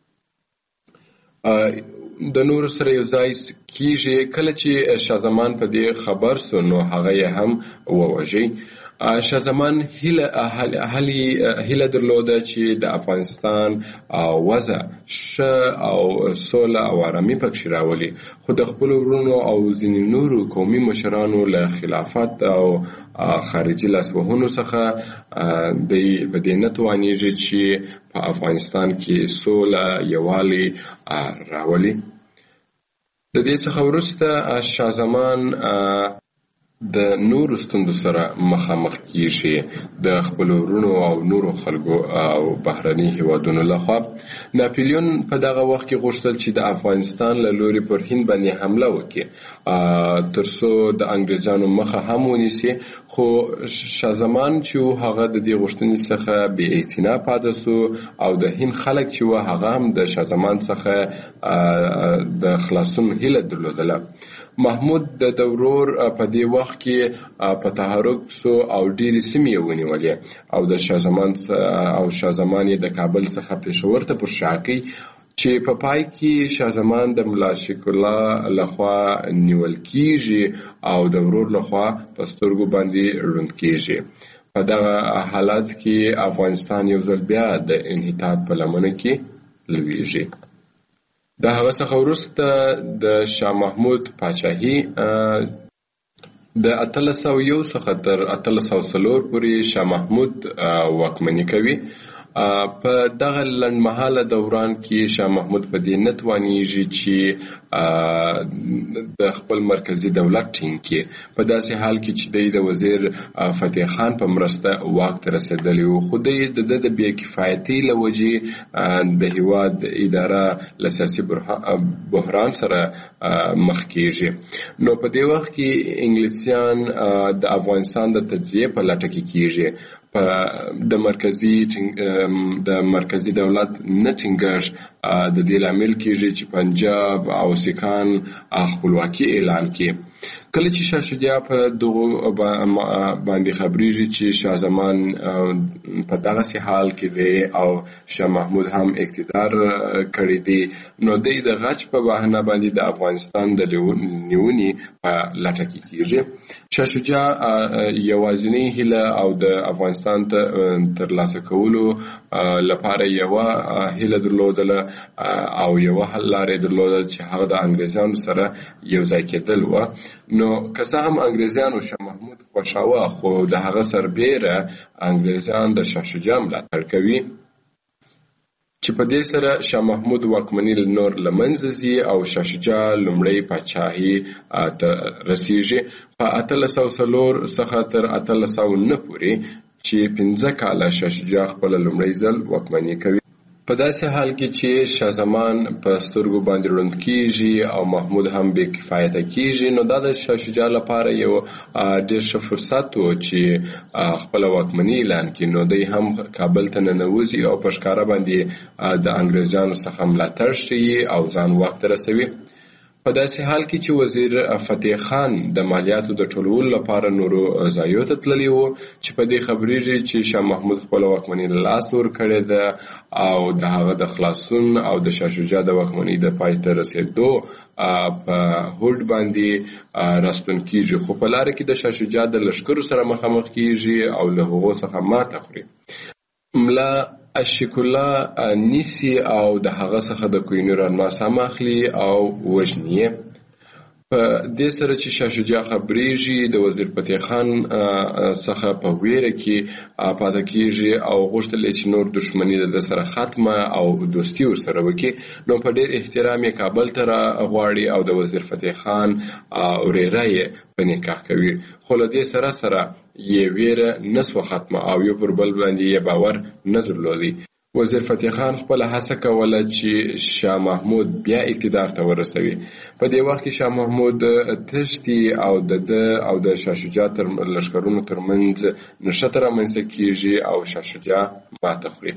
د نورو سره یو ځای کیږي. کله چې شاه زمان په دې خبر سو نو هغه یې هم ووژي. شاه زمان هیله درلوده چې د افغانستان وضع ښه او سوله او آرامي پکې راولي خو د خپلو وروڼو او ځینې نورو قومي مشرانو له خلافت او خارجي لاسوهنو څخه دی په دې نه توانیږي چې په افغانستان کې سوله یووالی راولي. د دې څخه وروسته شاه زمان د نورو ستوندو سره مخامخ کیږي د خپل ورونو او نورو خلکو او بهرني هیوادونو لخوا. ناپلیون په دغه وخت کې غوښتل چې د افغانستان له لوري پر هند باندې حمله وکړي ترڅو د انګریزانو مخه هم ونیسي، خو شاه زمان چې هغه د دې غوښتنې څخه بې اعتنا پاتې سو او د هند خلک چې و هغه هم د شاه زمان څخه د خلاصون هیله درلودله. محمود د دورور په دې وخت کې په تحرک سو او ډېرې سیمې یې ونیولې او د شاه زمان او شاه زمان یې د کابل څخه پېښور ته پر شا کړ چې په پای کې شاه زمان د ملا شیخ الله لخوا نیول کیږي او د ورور لخوا په سترګو باندې ړوند کیږي. په دغه حالت کې افغانستان یو ځل بیا د انحطاط په لمنه کې لویږي. د هغه څخه وروسته د شاه محمود پاچاهي د اتلس سوه یو څخه تر اتلس سوه څلور پورې شاه محمود واکمني کوي. په دغه لنډمهاله دوران کې شاه محمود په دې نه توانیږي چې د خپل مرکزي دولت ټینګ کړي، په داسې حال کې چې دی د وزیر فتح خان په مرسته واک ته رسېدلی و، خو دی د ده د بې کفایتۍ له وجې د هېواد اداره له سیاسي بحران سره مخ کېږي. نو په دې وخت کې انګلیسیان د افغانستان د تجزیې په لټه کې کېږي. د مرکزي د مرکزي دولت نه ټینګښت د دې لامل کېږي چې پنجاب او سیکهان خپلواکي اعلان کړي. کله چې شاه شجاع په دغه باندې خبرېږي چې شاه زمان په دغسې حال کې دی او شاه محمود هم اقتدار کړی دی، نو دی د غچ په بهانه باندې د افغانستان د نیونې په لټه کې کېږي. شاه شجاع یوازینۍ هیله او د افغانستان ته ترلاسه کولو لپاره یوه هیله درلودله او یوه حل لاره درلودل چې هغه د انګریزانو سره یو ځای کېدل و. نو که څه هم انګریزانو شاه محمود خوښاوه، خو د هغه سربیره انګریزان د شاه شجاع ملاتړ کوي چې په دې سره شاه محمود واکمني نور له منځه ځي او شاه شجاع لومړی پاچاهي ته رسیږي. په اتلس سوه څلور څخه تر اتلس سوه نه پورې چې پنځه کاله شاه شجاع خپله لومړی ځل واکمني کوي. په داسې حال کې چې شاه زمان په سترګو باندې ړوند کیږي او محمود هم بې کفایته کیږي، نو دا د شاه شجاع لپاره یو ډېر ښه فرصت و چې خپله واکمني اعلان کړي. نو دی هم کابل ته ننوځي او په ښکاره باندې د انګریزانو څخه ملاتړ ښیي او ځان واک ته رسوي. په داسې حال کې چې وزیر فتح خان د مالیاتو د ټولولو لپاره نورو ځایو ته تللی و، چې په دې خبرېږي چې شاه محمود خپله واکمني له لاسه ورکړې ده او د هغه د خلاصون او د شاه شجاع د واکمنۍ د پای ته رسېدو په هوډ باندې راستون کېږي، خو په لاره کې د شاه شجاع د لښکرو سره مخامخ کېږي او له هغو څخه ماته خوري. ملا اشیک الله نیسي او د هغه څخه د کوهینور الماس هم اخلي او وژني یې. په دې سره چې شاه شجاع خبرېږي د وزیر فتح خان څخه په ویره کې پاته کېږي او غوښتل یې چې نور دښمني د ده سره ختمه او دوستي ورسره وکړي. نو په ډېر احترام یې کابل ته راغواړي او د وزیر فتح خان ورېره یې په نکاح کوي، خو له دې سره سره یې ویره نه سوه ختمه او یو پر بل باندې یې باور نه درلودی. وزیر فتح خان خپل هڅه کوله چې شاه محمود بیا اقتدار ته ورسوي. په دې وخت کې شاه محمود تښتي او د ده او د شاه شجاع تر لښکرونو ترمنځ نښته رامنځته کېږي او شاه شجاع ماته خوري.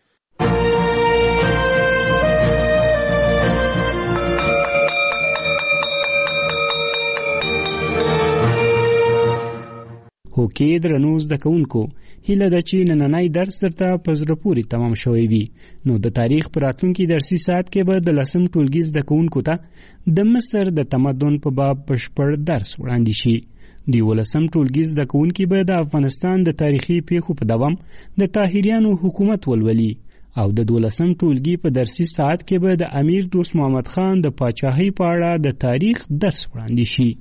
هوکې درنو زده کوونکو، هیله ده چې نننی درس درته په زړه پورې تمام شوی وي. نو د تاریخ په راتلونکي درسي ساعت کې به د لسم ټولګي زده کوونکو ته د مصر د تمدن په باب بشپړ درس وړاندې شي. د یولسم ټولګي زده کوونکي به د افغانستان د تاریخي پیښو په دوام د طاهریانو حکومت ولولي او د دولسم ټولګي په درسي ساعت کې به د امیر دوست محمد خان د پاچاهۍ په اړه د تاریخ درس وړاندې شي.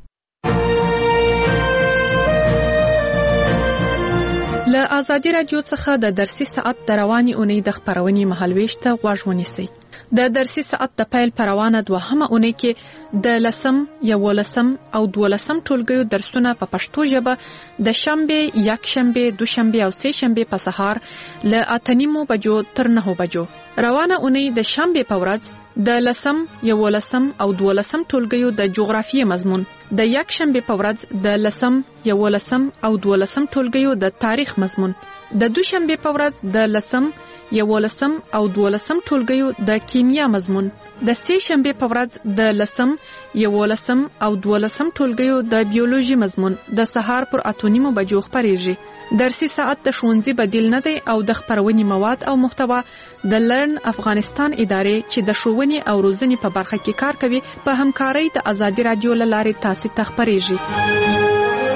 له آزادي رادیو څخه د درسي ساعت د روانې اونۍ د خپرونې مهالویش ته غوږ ونیسئ. د درسي ساعت د پیل پروانه دوهمه اونۍ کې د لسم یولسم او دولسم ټولګیو درسونه په پښتو ژبه د شنبه، یک شنبه، دو شنبه او سه شنبه په سهار ل اتنیمو بجو تر نه بجو. روانه اونۍ د شنبه په ورځ د لسم یولسم او دولسم ټولګیو د جغرافیې مضمون، د یک شنبه په ورځ د لسم یولسم او دولسم ټولګیو د تاریخ مضمون، د دو شنبه په ورځ د لسم یولسم او دولسم ټولګیو د کیمیا مضمون، د سه شنبه په ورځ د لسم یولسم او دولسم ټولګیو د بیولوژي مضمون د سهار پر اتونیمو بجو خبرېږي. درسي ساعت د ښوونځي بدیل نه دی او د خبرونې مواد او محتوا د لرن افغانستان ادارې چې د ښوونې او روزنې په برخه کې کار کوي په همکارۍ د ازادي رادیو له لارې تاسو ته خبرېږي.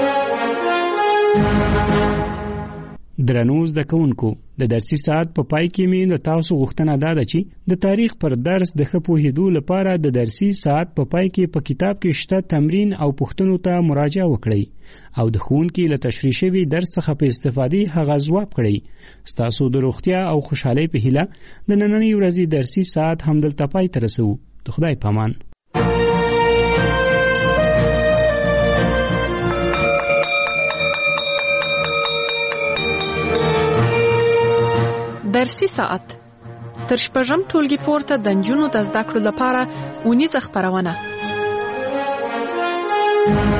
درنو زده کوونکو، د درسي ساعت په پای کې مې د تاسو غوښتنه ده چې د تاریخ پر درس د ښه پوهېدو لپاره د درسي ساعت په پای کې په کتاب کې شته تمرین او پوښتنو ته مراجعه وکړئ او د ښوونکي له تشریح شوي درس څخه په استفادې هغه ځواب کړئ. ستاسو د روغتیا او خوشحالۍ په هیله د نننۍ ورځې درسي ساعت همدلته پای ته رسوو. د خدای په امان. درسي ساعت تر شپږم ټولګي پورته د نجونو د زده کړو لپاره اونیزه خپرونه.